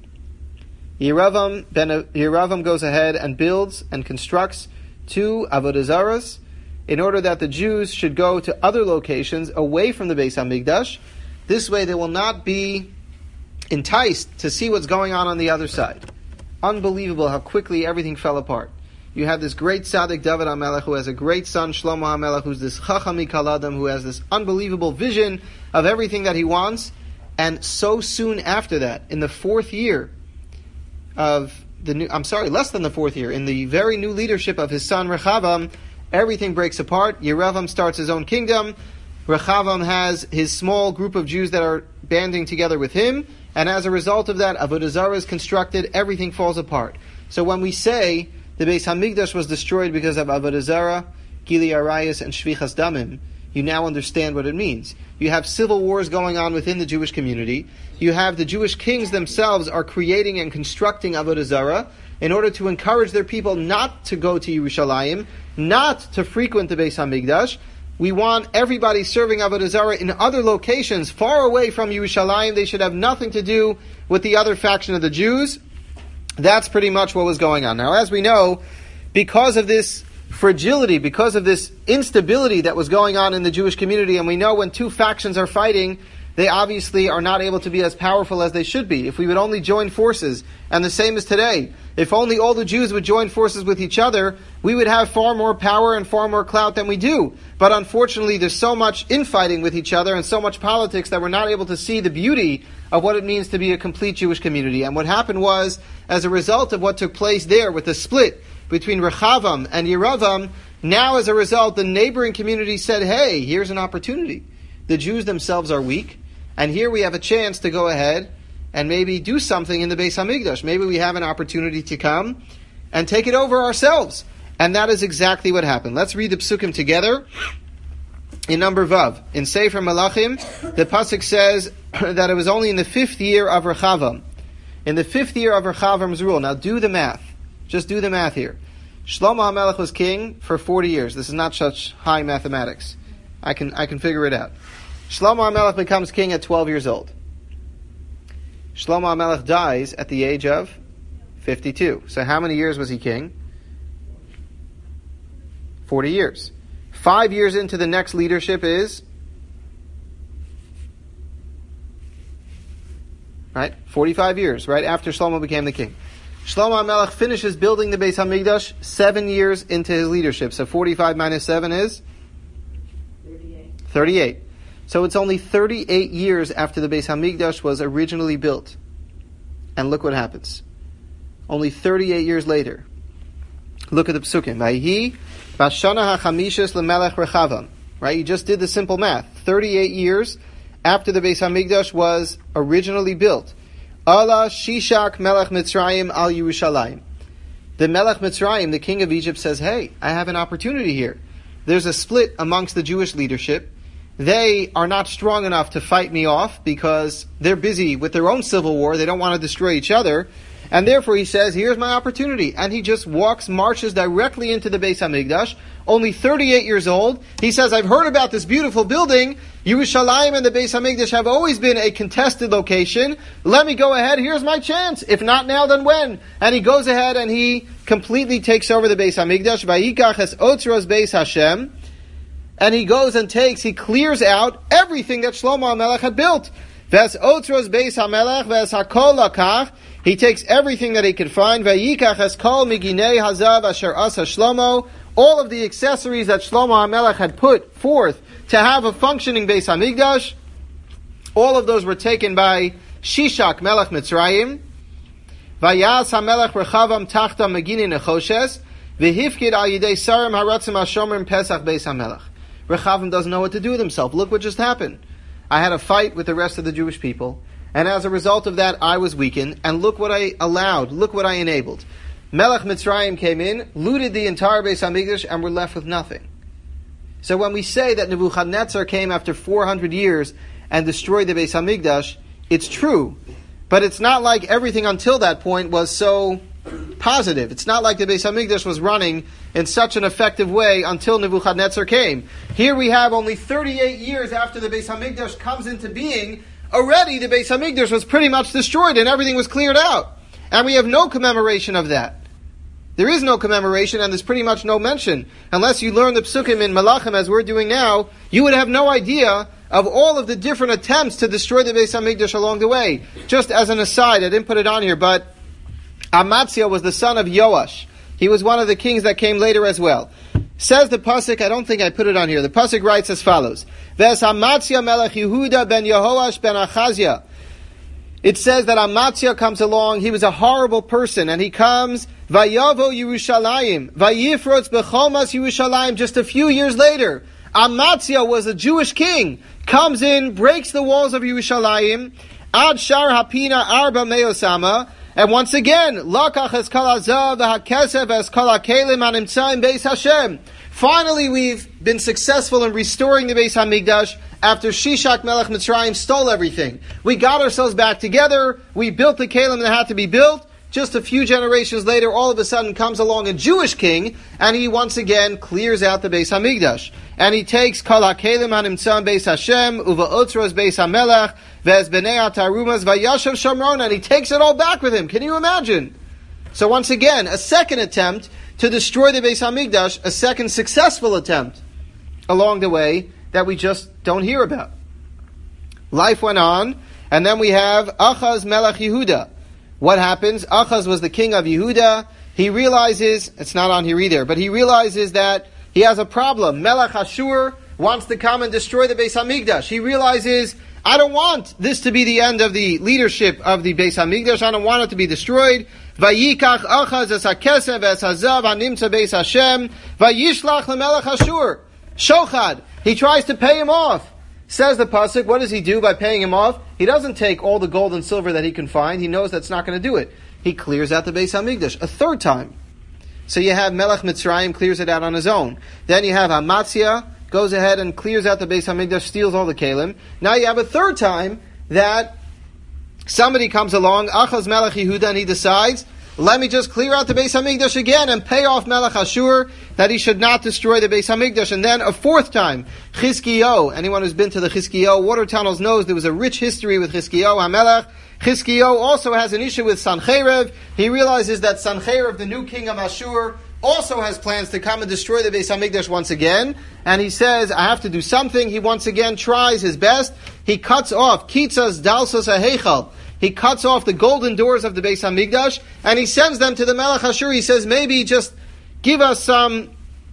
Yeravam, ben, Yeravam goes ahead and builds and constructs two Avodah Zaras in order that the Jews should go to other locations away from the Beis HaMikdash. This way they will not be enticed to see what's going on on the other side. Unbelievable how quickly everything fell apart. You have this great tzaddik David HaMelech who has a great son Shlomo HaMelech who's this chacham mikol adam who has this unbelievable vision of everything that he wants, and so soon after that, in the fourth year of the new, I'm sorry, less than the fourth year, in the very new leadership of his son Rechavam, everything breaks apart. Yeravam starts his own kingdom. Rechavam has his small group of Jews that are banding together with him, and as a result of that, Avodah Zarah is constructed, everything falls apart. So when we say the Beis HaMikdash was destroyed because of Avodah Zarah, Gili Arayas, and Shvichas Damim, you now understand what it means. You have civil wars going on within the Jewish community. You have the Jewish kings themselves are creating and constructing Avodah Zarah in order to encourage their people not to go to Yerushalayim, not to frequent the Beis HaMikdash. We want everybody serving Avodah Zarah in other locations far away from Yerushalayim. They should have nothing to do with the other faction of the Jews. That's pretty much what was going on. Now, as we know, because of this fragility, because of this instability that was going on in the Jewish community, and we know when two factions are fighting, they obviously are not able to be as powerful as they should be. If we would only join forces, and the same as today, if only all the Jews would join forces with each other, we would have far more power and far more clout than we do. But unfortunately, there's so much infighting with each other and so much politics that we're not able to see the beauty of what it means to be a complete Jewish community. And what happened was, as a result of what took place there with the split between Rechavam and Yeravam, now as a result, the neighboring community said, hey, here's an opportunity. The Jews themselves are weak, and here we have a chance to go ahead and maybe do something in the Beis HaMikdash. Maybe we have an opportunity to come and take it over ourselves. And that is exactly what happened. Let's read the Psukim together. In number Vav, in Sefer Malachim, the pasuk says that it was only in the fifth year of Rechavam. In the fifth year of Rechavam's rule. Now do the math. Just do the math here. Shlomo HaMelech was king for forty years. This is not such high mathematics. I can I can figure it out. Shlomo HaMelech becomes king at twelve years old. Shlomo HaMelech dies at the age of fifty-two. So how many years was he king? forty years. Five years into the next leadership is, right, forty-five years, right after Shlomo became the king. Shlomo HaMelech finishes building the Beis HaMikdash seven years into his leadership. So forty-five minus seven is? thirty-eight. thirty-eight. So it's only thirty-eight years after the Beis HaMikdash was originally built. And look what happens. Only thirty-eight years later. Look at the Psukim. Vayhi Bashana HaChamishis LeMelech Rechavam. Right? You just did the simple math. thirty-eight years after the Beis HaMikdash was originally built. Allah Shishak Melech Mitzrayim al Yerushalayim. The Melech Mitzrayim, the king of Egypt, says, hey, I have an opportunity here. There's a split amongst the Jewish leadership. They are not strong enough to fight me off because they're busy with their own civil war. They don't want to destroy each other. And therefore he says, here's my opportunity. And he just walks, marches directly into the Beis HaMikdash, only thirty-eight years old. He says, I've heard about this beautiful building. Yerushalayim and the Beis HaMikdash have always been a contested location. Let me go ahead. Here's my chance. If not now, then when? And he goes ahead and he completely takes over the Beis HaMikdash. Vayikach es otzros Beis Hashem. And he goes and takes, he clears out everything that Shlomo HaMelech had built. Ves otzros Beis HaMelech ves hakol lakach. He takes everything that he could find. Vayikach es kol miginei hazav asher asa Shlomo. All of the accessories that Shlomo HaMelech had put forth to have a functioning Beis HaMikdash, all of those were taken by Shishak Melech Mitzrayim. Vayas HaMelech Rechavam tachta megini nechoshes. V'hifkid al yidei sarim haratzim hashomer pesach Beis HaMelech. Rechavam doesn't know what to do with himself. Look what just happened. I had a fight with the rest of the Jewish people, and as a result of that, I was weakened, and look what I allowed, look what I enabled. Melech Mitzrayim came in, looted the entire Beis HaMikdash, and we're left with nothing. So when we say that Nebuchadnezzar came after four hundred years and destroyed the Beis HaMikdash, it's true, but it's not like everything until that point was so positive. It's not like the Beis HaMikdash was running in such an effective way until Nebuchadnezzar came. Here we have only thirty-eight years after the Beis HaMikdash comes into being, already the Beis HaMikdash was pretty much destroyed and everything was cleared out. And we have no commemoration of that. There is no commemoration and there's pretty much no mention. Unless you learn the Psukim in Malachim as we're doing now, you would have no idea of all of the different attempts to destroy the Beis HaMikdash along the way. Just as an aside, I didn't put it on here, but Amaziah was the son of Yoash. He was one of the kings that came later as well. Says the pasuk, I don't think I put it on here. The pasuk writes as follows: Ves Amaziah melech Yehuda ben Yehoash ben Achaziah. It says that Amaziah comes along. He was a horrible person, and he comes Vayavo Yerushalayim Vayifrotz bechomas Yerushalayim. Just a few years later, Amaziah was a Jewish king. Comes in, breaks the walls of Yerushalayim. Ad Shar Hapina Arba Meosama. And once again, Lakach es kol hazav v'hakesef es kol hakelim hanimtzaim Beis Hashem. Finally, we've been successful in restoring the Beis HaMikdash after Shishak Melech Mitzrayim stole everything. We got ourselves back together. We built the kelim that had to be built. Just a few generations later, all of a sudden comes along a Jewish king, and he once again clears out the Beis HaMikdash. And he takes Kol HaKelim HaNimtzam Beis Hashem, Uva Otzros Beis HaMelech, Vez Bnei HaTarumas, Vayashav Shomron, and he takes it all back with him. Can you imagine? So once again, a second attempt to destroy the Beis HaMikdash, a second successful attempt along the way that we just don't hear about. Life went on, and then we have Achaz Melech Yehuda. What happens? Achaz was the king of Yehuda. He realizes, it's not on here either, but he realizes that he has a problem. Melech Ashur wants to come and destroy the Beis HaMikdash. He realizes, I don't want this to be the end of the leadership of the Beis HaMikdash. I don't want it to be destroyed. Vayikach Achaz es hakesef es hazav hanimtza beis Hashem vayishlach lemelech Ashur. Shochad. He tries to pay him off. Says the pasuk, what does he do by paying him off? He doesn't take all the gold and silver that he can find. He knows that's not going to do it. He clears out the Beis Hamikdash a third time. So you have Melech Mitzrayim clears it out on his own. Then you have Amatzia goes ahead and clears out the Beis Hamikdash, steals all the kelim. Now you have a third time that somebody comes along, Achaz Melech Yehuda, and he decides, let me just clear out the Beis Hamikdash again and pay off Melech Ashur that he should not destroy the Beis Hamikdash. And then a fourth time, Chizkiyo. Anyone who's been to the Chizkiyo water tunnels knows there was a rich history with Chizkiyo HaMelech. Chizkiyo also has an issue with Sancheiriv. He realizes that Sancheiriv, the new king of Ashur, also has plans to come and destroy the Beis Hamikdash once again. And he says, I have to do something. He once again tries his best. He cuts off Kitzas Dalsos HaHeichal. He cuts off the golden doors of the Beis Hamikdash, and he sends them to the Melech Ashur. He says, maybe just give us some,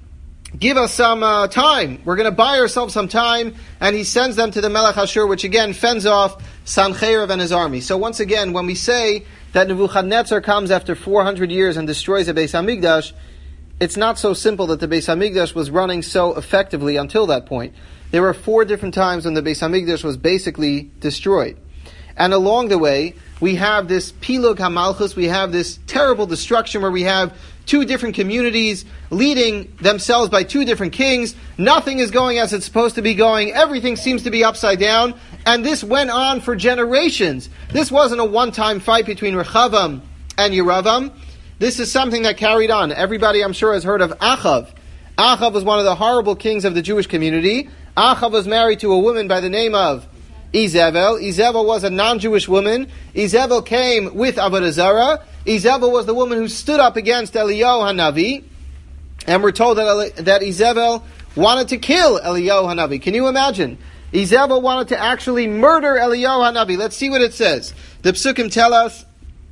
give us some uh, time. We're going to buy ourselves some time, and he sends them to the Melech Ashur, which again fends off Sancheiriv and his army. So once again, when we say that Nebuchadnezzar comes after four hundred years and destroys the Beis Hamikdash, it's not so simple that the Beis Hamikdash was running so effectively until that point. There were four different times when the Beis Hamikdash was basically destroyed. And along the way, we have this Pilug HaMalchus, we have this terrible destruction where we have two different communities leading themselves by two different kings. Nothing is going as it's supposed to be going. Everything seems to be upside down. And this went on for generations. This wasn't a one-time fight between Rechavam and Yeravam. This is something that carried on. Everybody, I'm sure, has heard of Achav. Achav was one of the horrible kings of the Jewish community. Achav was married to a woman by the name of Izebel. Izebel was a non-Jewish woman. Izebel came with Avodah Zarah. Izebel was the woman who stood up against Eliyahu Hanavi. And we're told that, Eli- that Izebel wanted to kill Eliyahu Hanavi. Can you imagine? Izebel wanted to actually murder Eliyahu Hanavi. Let's see what it says. The Psukim tell us,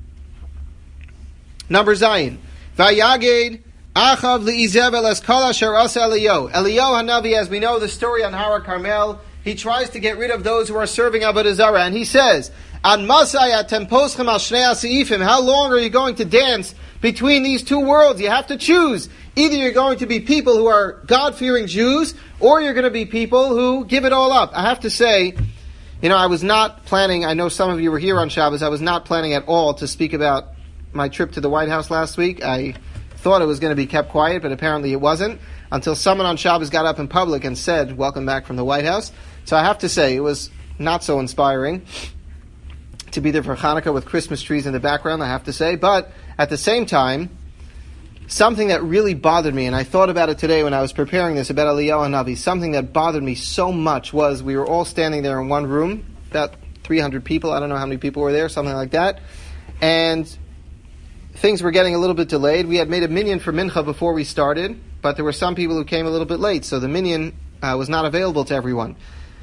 number Zayin, Vayaged Achav li'Izebel es kol asher asa Eliyahu. Eliyahu Hanavi, as we know the story on Har Carmel, he tries to get rid of those who are serving Avodah Zarah, and he says, "An masaya temposchem al shnei seifim." How long are you going to dance between these two worlds? You have to choose. Either you're going to be people who are God-fearing Jews, or you're going to be people who give it all up. I have to say, you know, I was not planning. I know some of you were here on Shabbos. I was not planning at all to speak about my trip to the White House last week. I thought it was going to be kept quiet, but apparently it wasn't. Until someone on Shabbos got up in public and said, "Welcome back from the White House." So I have to say, it was not so inspiring to be there for Hanukkah with Christmas trees in the background, I have to say. But at the same time, something that really bothered me, and I thought about it today when I was preparing this about Eliyahu Hanavi, something that bothered me so much was we were all standing there in one room, about three hundred people, I don't know how many people were there, something like that, and things were getting a little bit delayed. We had made a minyan for Mincha before we started, but there were some people who came a little bit late, so the minyan uh, was not available to everyone.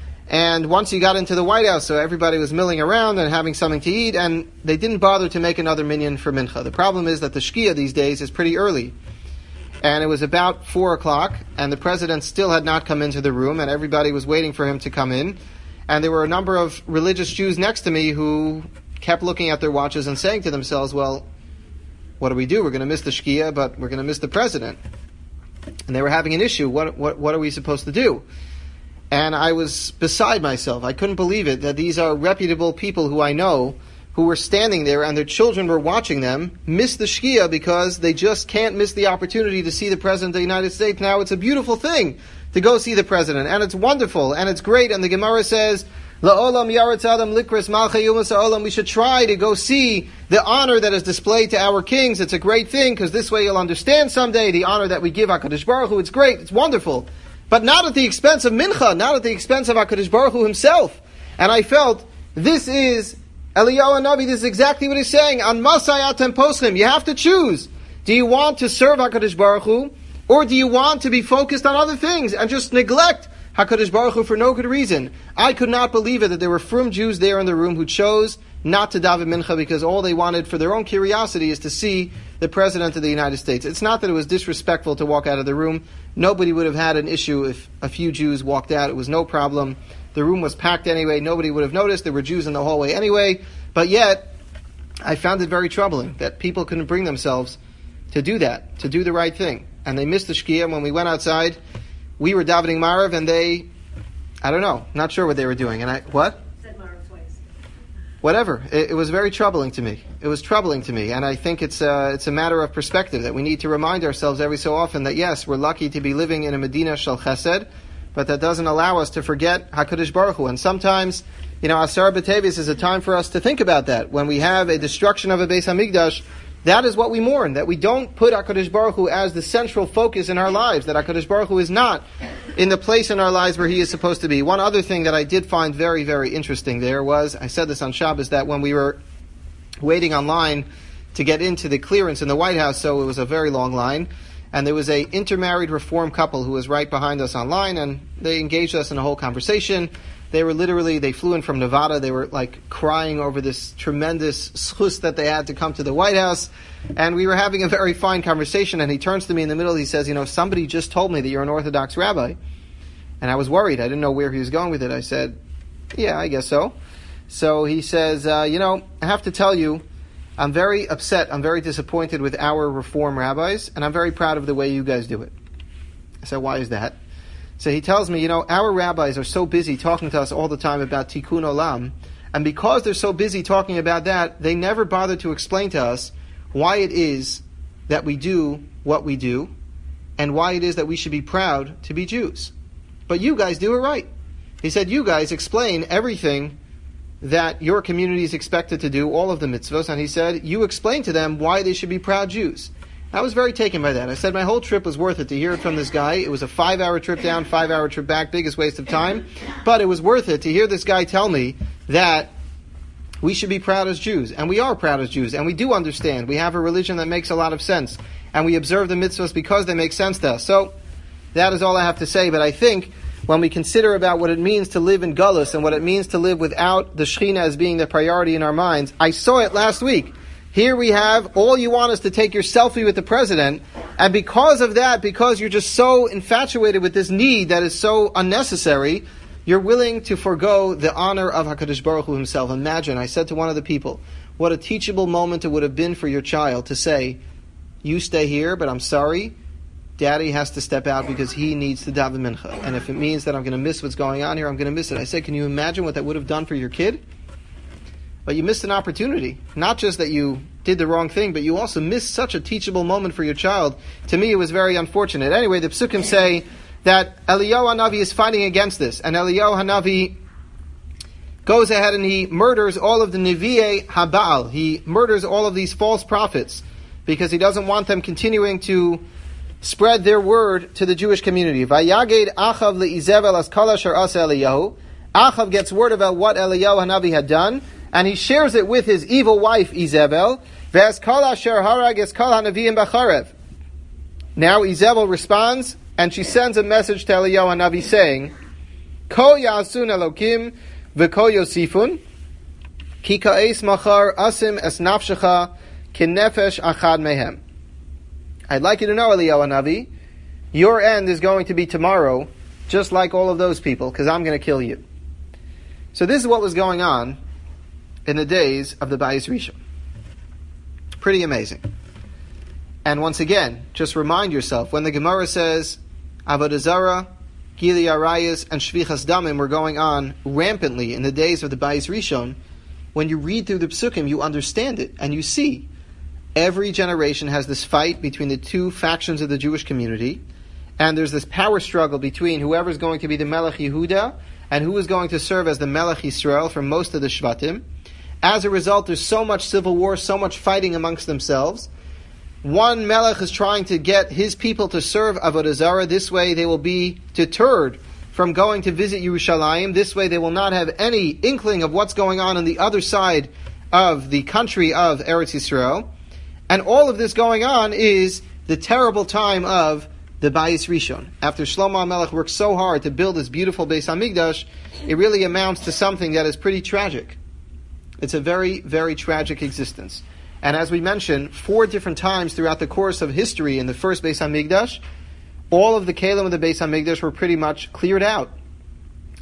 And once you got into the White House, so everybody was milling around and having something to eat, and they didn't bother to make another minyan for Mincha. The problem is that the Shkia these days is pretty early. And it was about four o'clock, and the president still had not come into the room, and everybody was waiting for him to come in. And there were a number of religious Jews next to me who kept looking at their watches and saying to themselves, well, what do we do? We're going to miss the Shkia, but we're going to miss the president. And they were having an issue. What, what, what are we supposed to do? And I was beside myself. I couldn't believe it, that these are reputable people who I know, who were standing there and their children were watching them, miss the Shkia because they just can't miss the opportunity to see the President of the United States. Now, it's a beautiful thing to go see the President, and it's wonderful, and it's great, and the Gemara says, La'olam yaretz adam likras malchei yumas ha'olam. We should try to go see the honor that is displayed to our kings. It's a great thing, because this way you'll understand someday the honor that we give HaKadosh Baruch Hu. It's great, it's wonderful. But not at the expense of Mincha, not at the expense of HaKadosh Baruch Hu himself. And I felt, this is, Eliyahu Hanavi, this is exactly what he's saying. An masayatem poschim. You have to choose. Do you want to serve HaKadosh Baruch Hu, or do you want to be focused on other things and just neglect HaKadosh Baruch Hu for no good reason? I could not believe it that there were frum Jews there in the room who chose not to daven Mincha because all they wanted for their own curiosity is to see the President of the United States. It's not that it was disrespectful to walk out of the room. Nobody would have had an issue if a few Jews walked out. It was no problem. The room was packed anyway. Nobody would have noticed. There were Jews in the hallway anyway. But yet, I found it very troubling that people couldn't bring themselves to do that, to do the right thing. And they missed the Shkia. When we went outside, we were davening Marav, and they, I don't know, not sure what they were doing. And I, what? Said Marav twice. Whatever. It, it was very troubling to me. It was troubling to me. And I think it's a, it's a matter of perspective that we need to remind ourselves every so often that yes, we're lucky to be living in a Medina Shel Chesed, but that doesn't allow us to forget HaKadosh Baruch Hu. And sometimes, you know, Asar B'Teves is a time for us to think about that. When we have a destruction of a Beis HaMikdash, that is what we mourn, that we don't put HaKadosh Baruch Hu as the central focus in our lives, that HaKadosh Baruch Hu is not in the place in our lives where He is supposed to be. One other thing that I did find very, very interesting there was, I said this on Shabbos, that when we were waiting online to get into the clearance in the White House, so it was a very long line, and there was a intermarried Reform couple who was right behind us online, and they engaged us in a whole conversation. They were literally, they flew in from Nevada. They were like crying over this tremendous schus that they had to come to the White House. And we were having a very fine conversation. And he turns to me in the middle. He says, you know, somebody just told me that you're an Orthodox rabbi. And I was worried. I didn't know where he was going with it. I said, yeah, I guess so. So he says, uh, you know, I have to tell you, I'm very upset. I'm very disappointed with our Reform rabbis. And I'm very proud of the way you guys do it. I said, why is that? So he tells me, you know, our rabbis are so busy talking to us all the time about Tikkun Olam, and because they're so busy talking about that, they never bother to explain to us why it is that we do what we do, and why it is that we should be proud to be Jews. But you guys do it right. He said, you guys explain everything that your community is expected to do, all of the mitzvahs, and he said, you explain to them why they should be proud Jews. I was very taken by that. I said my whole trip was worth it to hear it from this guy. It was a five-hour trip down, five-hour trip back, biggest waste of time. But it was worth it to hear this guy tell me that we should be proud as Jews. And we are proud as Jews. And we do understand. We have a religion that makes a lot of sense. And we observe the mitzvahs because they make sense to us. So that is all I have to say. But I think when we consider about what it means to live in Gullus and what it means to live without the Shekhinah as being the priority in our minds, I saw it last week. Here we have, all you want is to take your selfie with the president, and because of that, because you're just so infatuated with this need that is so unnecessary, you're willing to forego the honor of HaKadosh Baruch Hu himself. Imagine, I said to one of the people, what a teachable moment it would have been for your child to say, you stay here, but I'm sorry, Daddy has to step out because he needs to daven mincha. And if it means that I'm going to miss what's going on here, I'm going to miss it. I said, can you imagine what that would have done for your kid? But you missed an opportunity. Not just that you did the wrong thing, but you also missed such a teachable moment for your child. To me, it was very unfortunate. Anyway, the Psukim say that Eliyahu Hanavi is fighting against this. And Eliyahu Hanavi goes ahead and he murders all of the Nevi'ei Haba'al. He murders all of these false prophets because he doesn't want them continuing to spread their word to the Jewish community. Vayaged Achav le'Izevel as kol asher asa Eliyahu. Achav gets word about what Eliyahu Hanavi had done, and he shares it with his evil wife, Izebel. Ve'es kol asher harag es kol hanaviyim b'charev. Now Izebel responds, and she sends a message to Eliyahu Hanavi saying, Ko ya'asun Elokim v'ko yosifun, ki ka'es machar asim es nafshecha kinefesh achad mehem. I'd like you to know, Eliyahu Hanavi, your end is going to be tomorrow, just like all of those people, because I'm going to kill you. So this is what was going on in the days of the Bayis Rishon. Pretty amazing. And once again, just remind yourself, when the Gemara says, Avodah Zarah, Gili Arayas, and Shvichas Damim were going on rampantly in the days of the Bayis Rishon, when you read through the Psukim, you understand it, and you see every generation has this fight between the two factions of the Jewish community, and there's this power struggle between whoever's going to be the Melech Yehuda and who is going to serve as the Melech Yisrael for most of the Shvatim. As a result, there's so much civil war, so much fighting amongst themselves. One Melech is trying to get his people to serve Avodah Zarah. This way they will be deterred from going to visit Yerushalayim. This way they will not have any inkling of what's going on on the other side of the country of Eretz Yisrael. And all of this going on is the terrible time of the Bayis Rishon. After Shlomo HaMelech worked so hard to build this beautiful Beis HaMikdash, it really amounts to something that is pretty tragic. It's a very, very tragic existence. And as we mentioned, four different times throughout the course of history in the first Beis HaMikdash, all of the Kelim of the Beis HaMikdash were pretty much cleared out.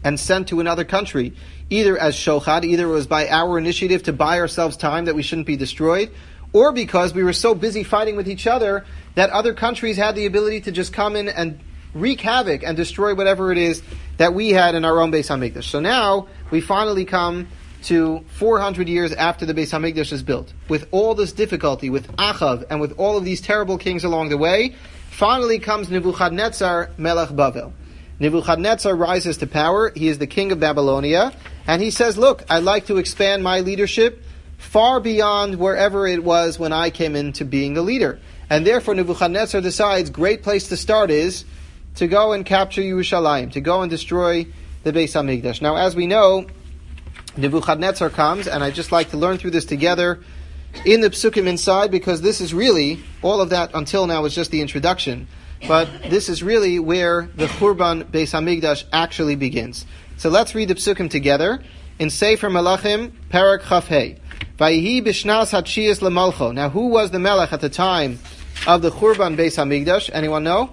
and sent to another country, either as shochad, either it was by our initiative to buy ourselves time that we shouldn't be destroyed, or because we were so busy fighting with each other that other countries had the ability to just come in and wreak havoc and destroy whatever it is that we had in our own Beis HaMikdash. So now we finally come to four hundred years after the Beis HaMikdash is built. With all this difficulty, with Achav, and with all of these terrible kings along the way, finally comes Nebuchadnezzar Melech Bavel. Nebuchadnezzar rises to power. He is the king of Babylonia. And he says, look, I'd like to expand my leadership far beyond wherever it was when I came into being the leader. And therefore Nebuchadnezzar decides great place to start is to go and capture Yerushalayim, to go and destroy the Beis HaMikdash. Now, as we know, Nebuchadnezzar comes, and I'd just like to learn through this together in the Psukim inside, because this is really, all of that until now was just the introduction, but this is really where the Churban Beis HaMikdash actually begins. So let's read the Psukim together. In Sefer Melachim, Parak Chaf Hei. Vayihi b'shnas hatshiyas lemalcho. Now, who was the Melech at the time of the Churban Beis HaMikdash? Anyone know?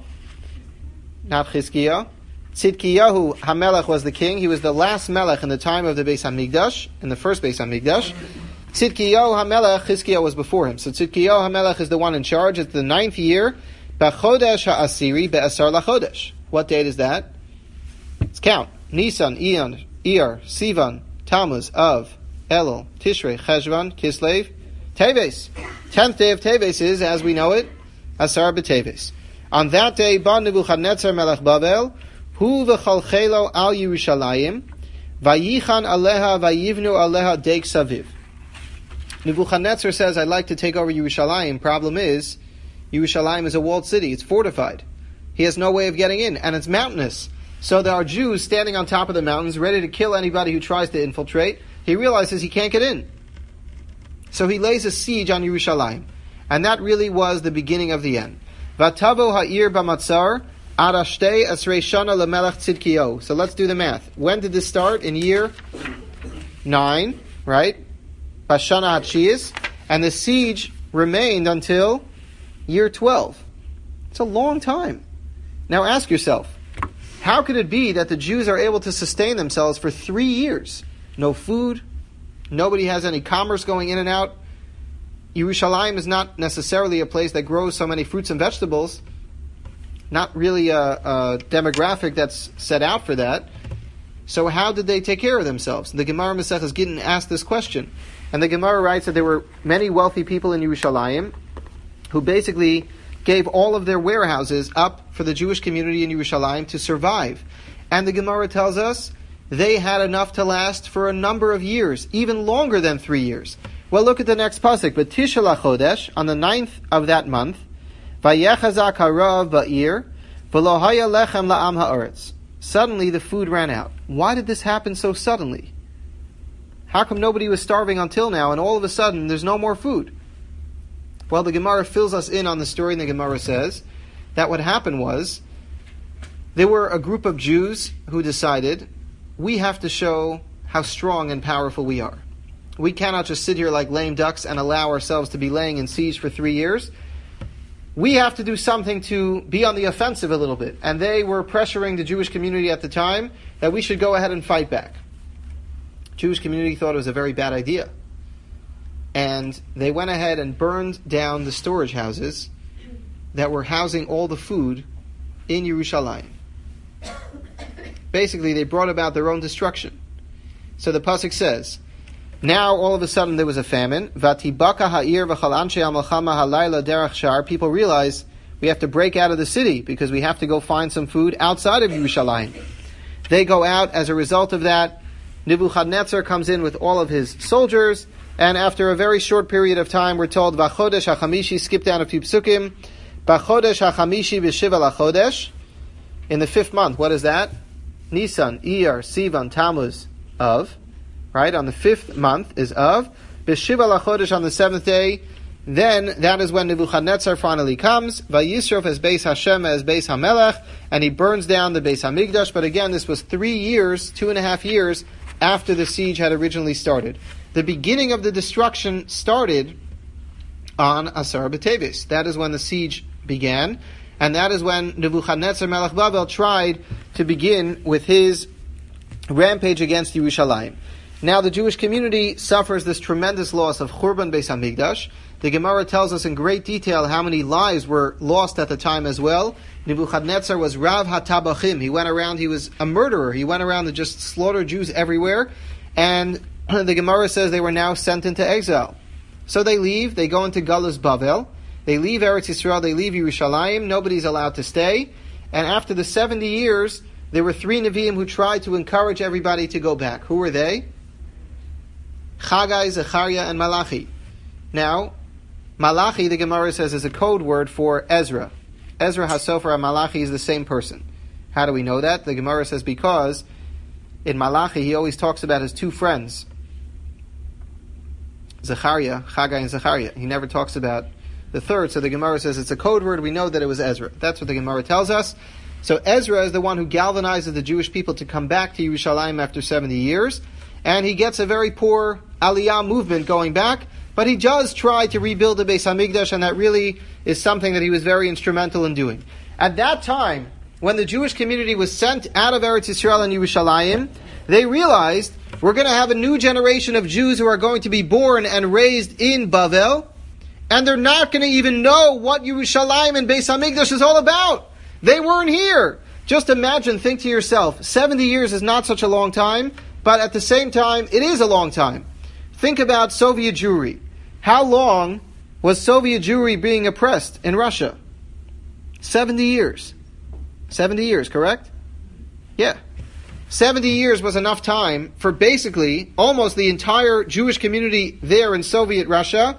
Not Chizkiah. Tzidkiyahu HaMelech was the king. He was the last Melech in the time of the Beis HaMikdash, in the first Beis HaMikdash. Tzidkiyahu HaMelech, Chizkiah was before him. So Tzidkiyahu HaMelech is the one in charge. It's the ninth year. B'chodesh ha'asiri be'asar lachodesh. What date is that? Let's count. Nisan, Iyar, Iyar, Sivan, Tammuz, Av, Elul, Tishrei, Cheshvan, Kislev, Teves. Tenth day of Teves is, as we know it, Asar b'Teves. On that day, ba Nebuchadnezzar Melech Bavel, hu v'chalchelo al Yerushalayim, vayichan aleha vayivnu aleha deik saviv. Nebuchadnezzar says, I'd like to take over Yerushalayim. Problem is, Yerushalayim is a walled city. It's fortified. He has no way of getting in, and it's mountainous. So there are Jews standing on top of the mountains, ready to kill anybody who tries to infiltrate. He realizes he can't get in. So he lays a siege on Yerushalayim. And that really was the beginning of the end. Vatavo ha'ir b'matzar, arashtei esrei shana lemelech tzidkiyahu. So let's do the math. When did this start? In year nine, right? Bashana hatshiyas. And the siege remained until year twelve. It's a long time. Now ask yourself, how could it be that the Jews are able to sustain themselves for three years? No food, nobody has any commerce going in and out. Yerushalayim is not necessarily a place that grows so many fruits and vegetables. Not really a, a demographic that's set out for that. So how did they take care of themselves? The Gemara Maseches Gittin asked this question. And the Gemara writes that there were many wealthy people in Yerushalayim who basically gave all of their warehouses up for the Jewish community in Yerushalayim to survive. And the Gemara tells us they had enough to last for a number of years, even longer than three years. Well, look at the next pasuk. But Tisha Chodesh, on the ninth of that month, Vayechazak harav ba'ir, v'lo haya lechem la'am ha'aretz. Suddenly the food ran out. Why did this happen so suddenly? How come nobody was starving until now, and all of a sudden there's no more food? Well, the Gemara fills us in on the story, and the Gemara says that what happened was there were a group of Jews who decided, we have to show how strong and powerful we are. We cannot just sit here like lame ducks and allow ourselves to be laying in siege for three years. We have to do something to be on the offensive a little bit. And they were pressuring the Jewish community at the time that we should go ahead and fight back. The Jewish community thought it was a very bad idea. And they went ahead and burned down the storage houses that were housing all the food in Yerushalayim. Basically, they brought about their own destruction. So the pasuk says, now all of a sudden there was a famine. Vatibaka ha'ir v'chal anshe ha'malchama halayla derech shar. People realize we have to break out of the city because we have to go find some food outside of Yerushalayim. They go out. As a result of that, Nebuchadnezzar comes in with all of his soldiers, and after a very short period of time, we're told, Vachodesh hachamishi, skip down a few psukim, Vachodesh hachamishi v'shiva lachodesh, in the fifth month. What is that? Nisan, Iyar, Sivan, Tammuz, Av. Right, on the fifth month is Av. B'shiva lachodesh, on the seventh day. Then, that is when Nebuchadnezzar finally comes. Vayisrof as Beis Hashem as Beis HaMelech, and he burns down the Beis HaMikdash. But again, this was three years, two and a half years, after the siege had originally started. The beginning of the destruction started on Asar B'Teves. That is when the siege began, and that is when Nebuchadnezzar Melech Bavel tried to begin with his rampage against Yerushalayim. Now the Jewish community suffers this tremendous loss of Churban Beis Hamikdash. The Gemara tells us in great detail how many lives were lost at the time as well. Nebuchadnezzar was Rav HaTabachim. He went around, he was a murderer. He went around to just slaughter Jews everywhere. And the Gemara says they were now sent into exile. So they leave, they go into Galus Bavel. They leave Eretz Yisrael, they leave Yerushalayim. Nobody's allowed to stay. And after the seventy years, there were three Nevi'im who tried to encourage everybody to go back. Who were they? Chagai, Zechariah, and Malachi. Now, Malachi, the Gemara says, is a code word for Ezra. Ezra HaSofer and Malachi is the same person. How do we know that? The Gemara says because in Malachi he always talks about his two friends, Zechariah, Chagai and Zechariah. He never talks about the third, so the Gemara says it's a code word. We know that it was Ezra. That's what the Gemara tells us. So Ezra is the one who galvanizes the Jewish people to come back to Yerushalayim after seventy years. And he gets a very poor Aliyah movement going back, but he does try to rebuild the Beis Hamikdash, and that really is something that he was very instrumental in doing. At that time, when the Jewish community was sent out of Eretz Yisrael and Yerushalayim, they realized we're going to have a new generation of Jews who are going to be born and raised in Bavel, and they're not going to even know what Yerushalayim and Beis Hamikdash is all about. They weren't here. Just imagine, think to yourself, seventy years is not such a long time, but at the same time, it is a long time. Think about Soviet Jewry. How long was Soviet Jewry being oppressed in Russia? seventy years. seventy years, correct? Yeah. seventy years was enough time for basically almost the entire Jewish community there in Soviet Russia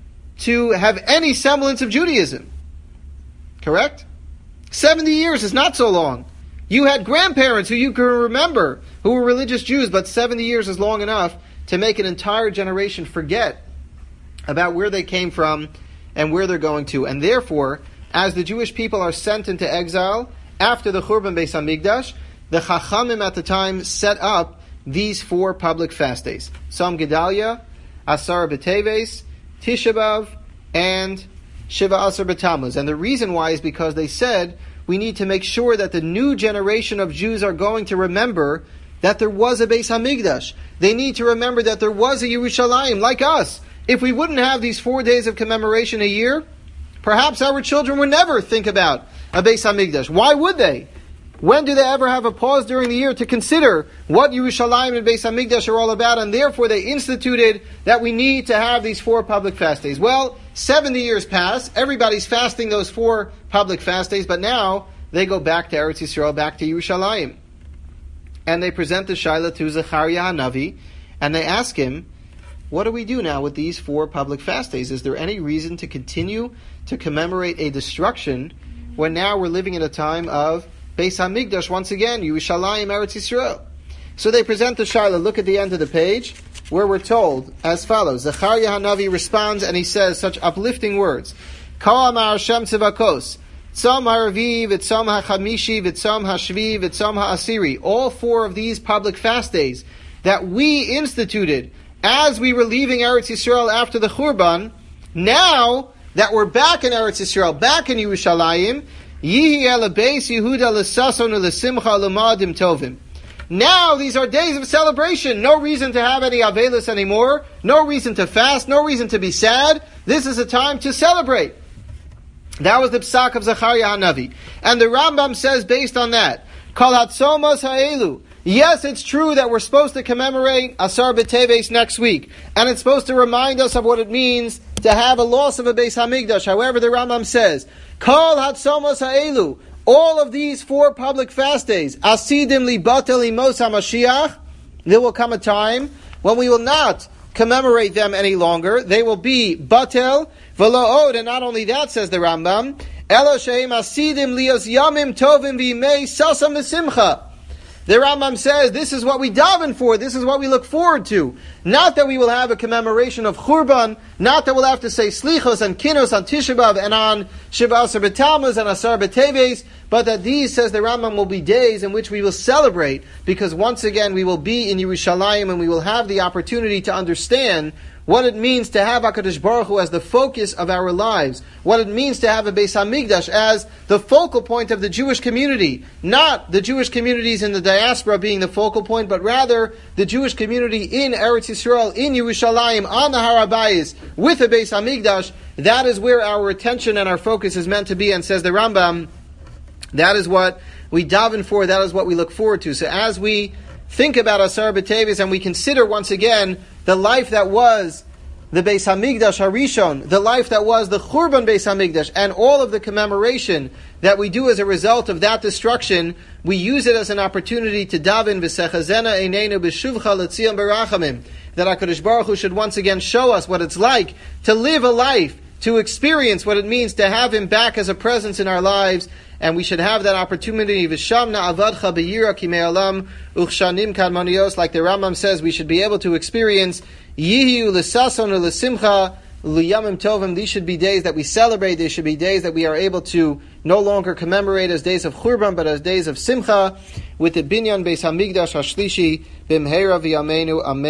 to have any semblance of Judaism. Correct? seventy years is not so long. You had grandparents who you can remember who were religious Jews, but seventy years is long enough to make an entire generation forget about where they came from and where they're going to. And therefore, as the Jewish people are sent into exile after the Churban Beis Hamikdash, the Chachamim at the time set up these four public fast days: Tzom Gedalia, Asar B'Teves, Tisha B'Av, and Shiva Asar B'Tammuz. And the reason why is because they said we need to make sure that the new generation of Jews are going to remember that there was a Beis Hamikdash. They need to remember that there was a Yerushalayim, like us. If we wouldn't have these four days of commemoration a year, perhaps our children would never think about a Beis Hamikdash. Why would they? When do they ever have a pause during the year to consider what Yerushalayim and Beis Hamikdash are all about? And therefore they instituted that we need to have these four public fast days. Well, seventy years pass. Everybody's fasting those four public fast days, but now they go back to Eretz Yisrael, back to Yerushalayim. And they present the Shaila to Zechariah HaNavi, and they ask him, what do we do now with these four public fast days? Is there any reason to continue to commemorate a destruction when now we're living in a time of Beis Hamikdash, once again, Yerushalayim, Eretz Yisrael? So they present the Shaila. Look at the end of the page, where we're told as follows. Zechariah HaNavi responds, and he says such uplifting words. Ka amar Hashem tzivakos, Tzom HaRavi, V'Tzom HaChamishi, V'Tzom HaShvi, V'Tzom HaAsiri. All four of these public fast days that we instituted as we were leaving Eretz Yisrael after the Churban, now that we're back in Eretz Yisrael, back in Yerushalayim, Yihi el beis Yehuda l'sason l'simcha l'madim tovim. Now these are days of celebration. No reason to have any avelis anymore. No reason to fast. No reason to be sad. This is a time to celebrate. That was the psak of Zechariah HaNavi. And the Rambam says based on that, Kol hatzomos ha'elu. Yes, it's true that we're supposed to commemorate Asar B'Teves next week. And it's supposed to remind us of what it means to have a loss of a Beis Hamikdash. However, the Rambam says, Kol hatzomos ha'elu. All of these four public fast days, Asidim li batel imos HaMashiach, there will come a time when we will not commemorate them any longer. They will be batel, v'lo'od, and not only that, says the Rambam, Elo she'im asidim lios yamim tovim v'imei sasam v'simcha. The Rambam says this is what we daven for, this is what we look forward to. Not that we will have a commemoration of Churban, not that we'll have to say Slichos and Kinos on Tisha B'Av and on Shiva Asar B'Tammuz and Asar B'Teves, but that these, says the Rambam, will be days in which we will celebrate, because once again we will be in Yerushalayim and we will have the opportunity to understand what it means to have HaKadosh Baruch Hu as the focus of our lives, what it means to have a Beis HaMikdash as the focal point of the Jewish community, not the Jewish communities in the diaspora being the focal point, but rather the Jewish community in Eretz Yisrael, in Yerushalayim, on the Har HaBayis, with a Beis HaMikdash. That is where our attention and our focus is meant to be, and says the Rambam, that is what we daven for, that is what we look forward to. So as we think about Asar B'Teves and we consider once again the life that was the Beis HaMikdash Harishon, the life that was the Churban Beis HaMikdash, and all of the commemoration that we do as a result of that destruction, we use it as an opportunity to daven V'sechazena Eineinu B'shuvcha L'tzion B'rachamim, that HaKadosh Baruch Hu should once again show us what it's like to live a life, to experience what it means to have Him back as a presence in our lives, and we should have that opportunity. V'shamna avadcha b'yira kimei olam uchshanim kadmonios, like the Rambam says, we should be able to experience yihiu l'sason u'l'simcha l'yamim tovim. These should be days that we celebrate. These should be days that we are able to no longer commemorate as days of churban, but as days of simcha, with the binyan Beis HaMikdash hashlishi b'mheira v'yameinu. Amen.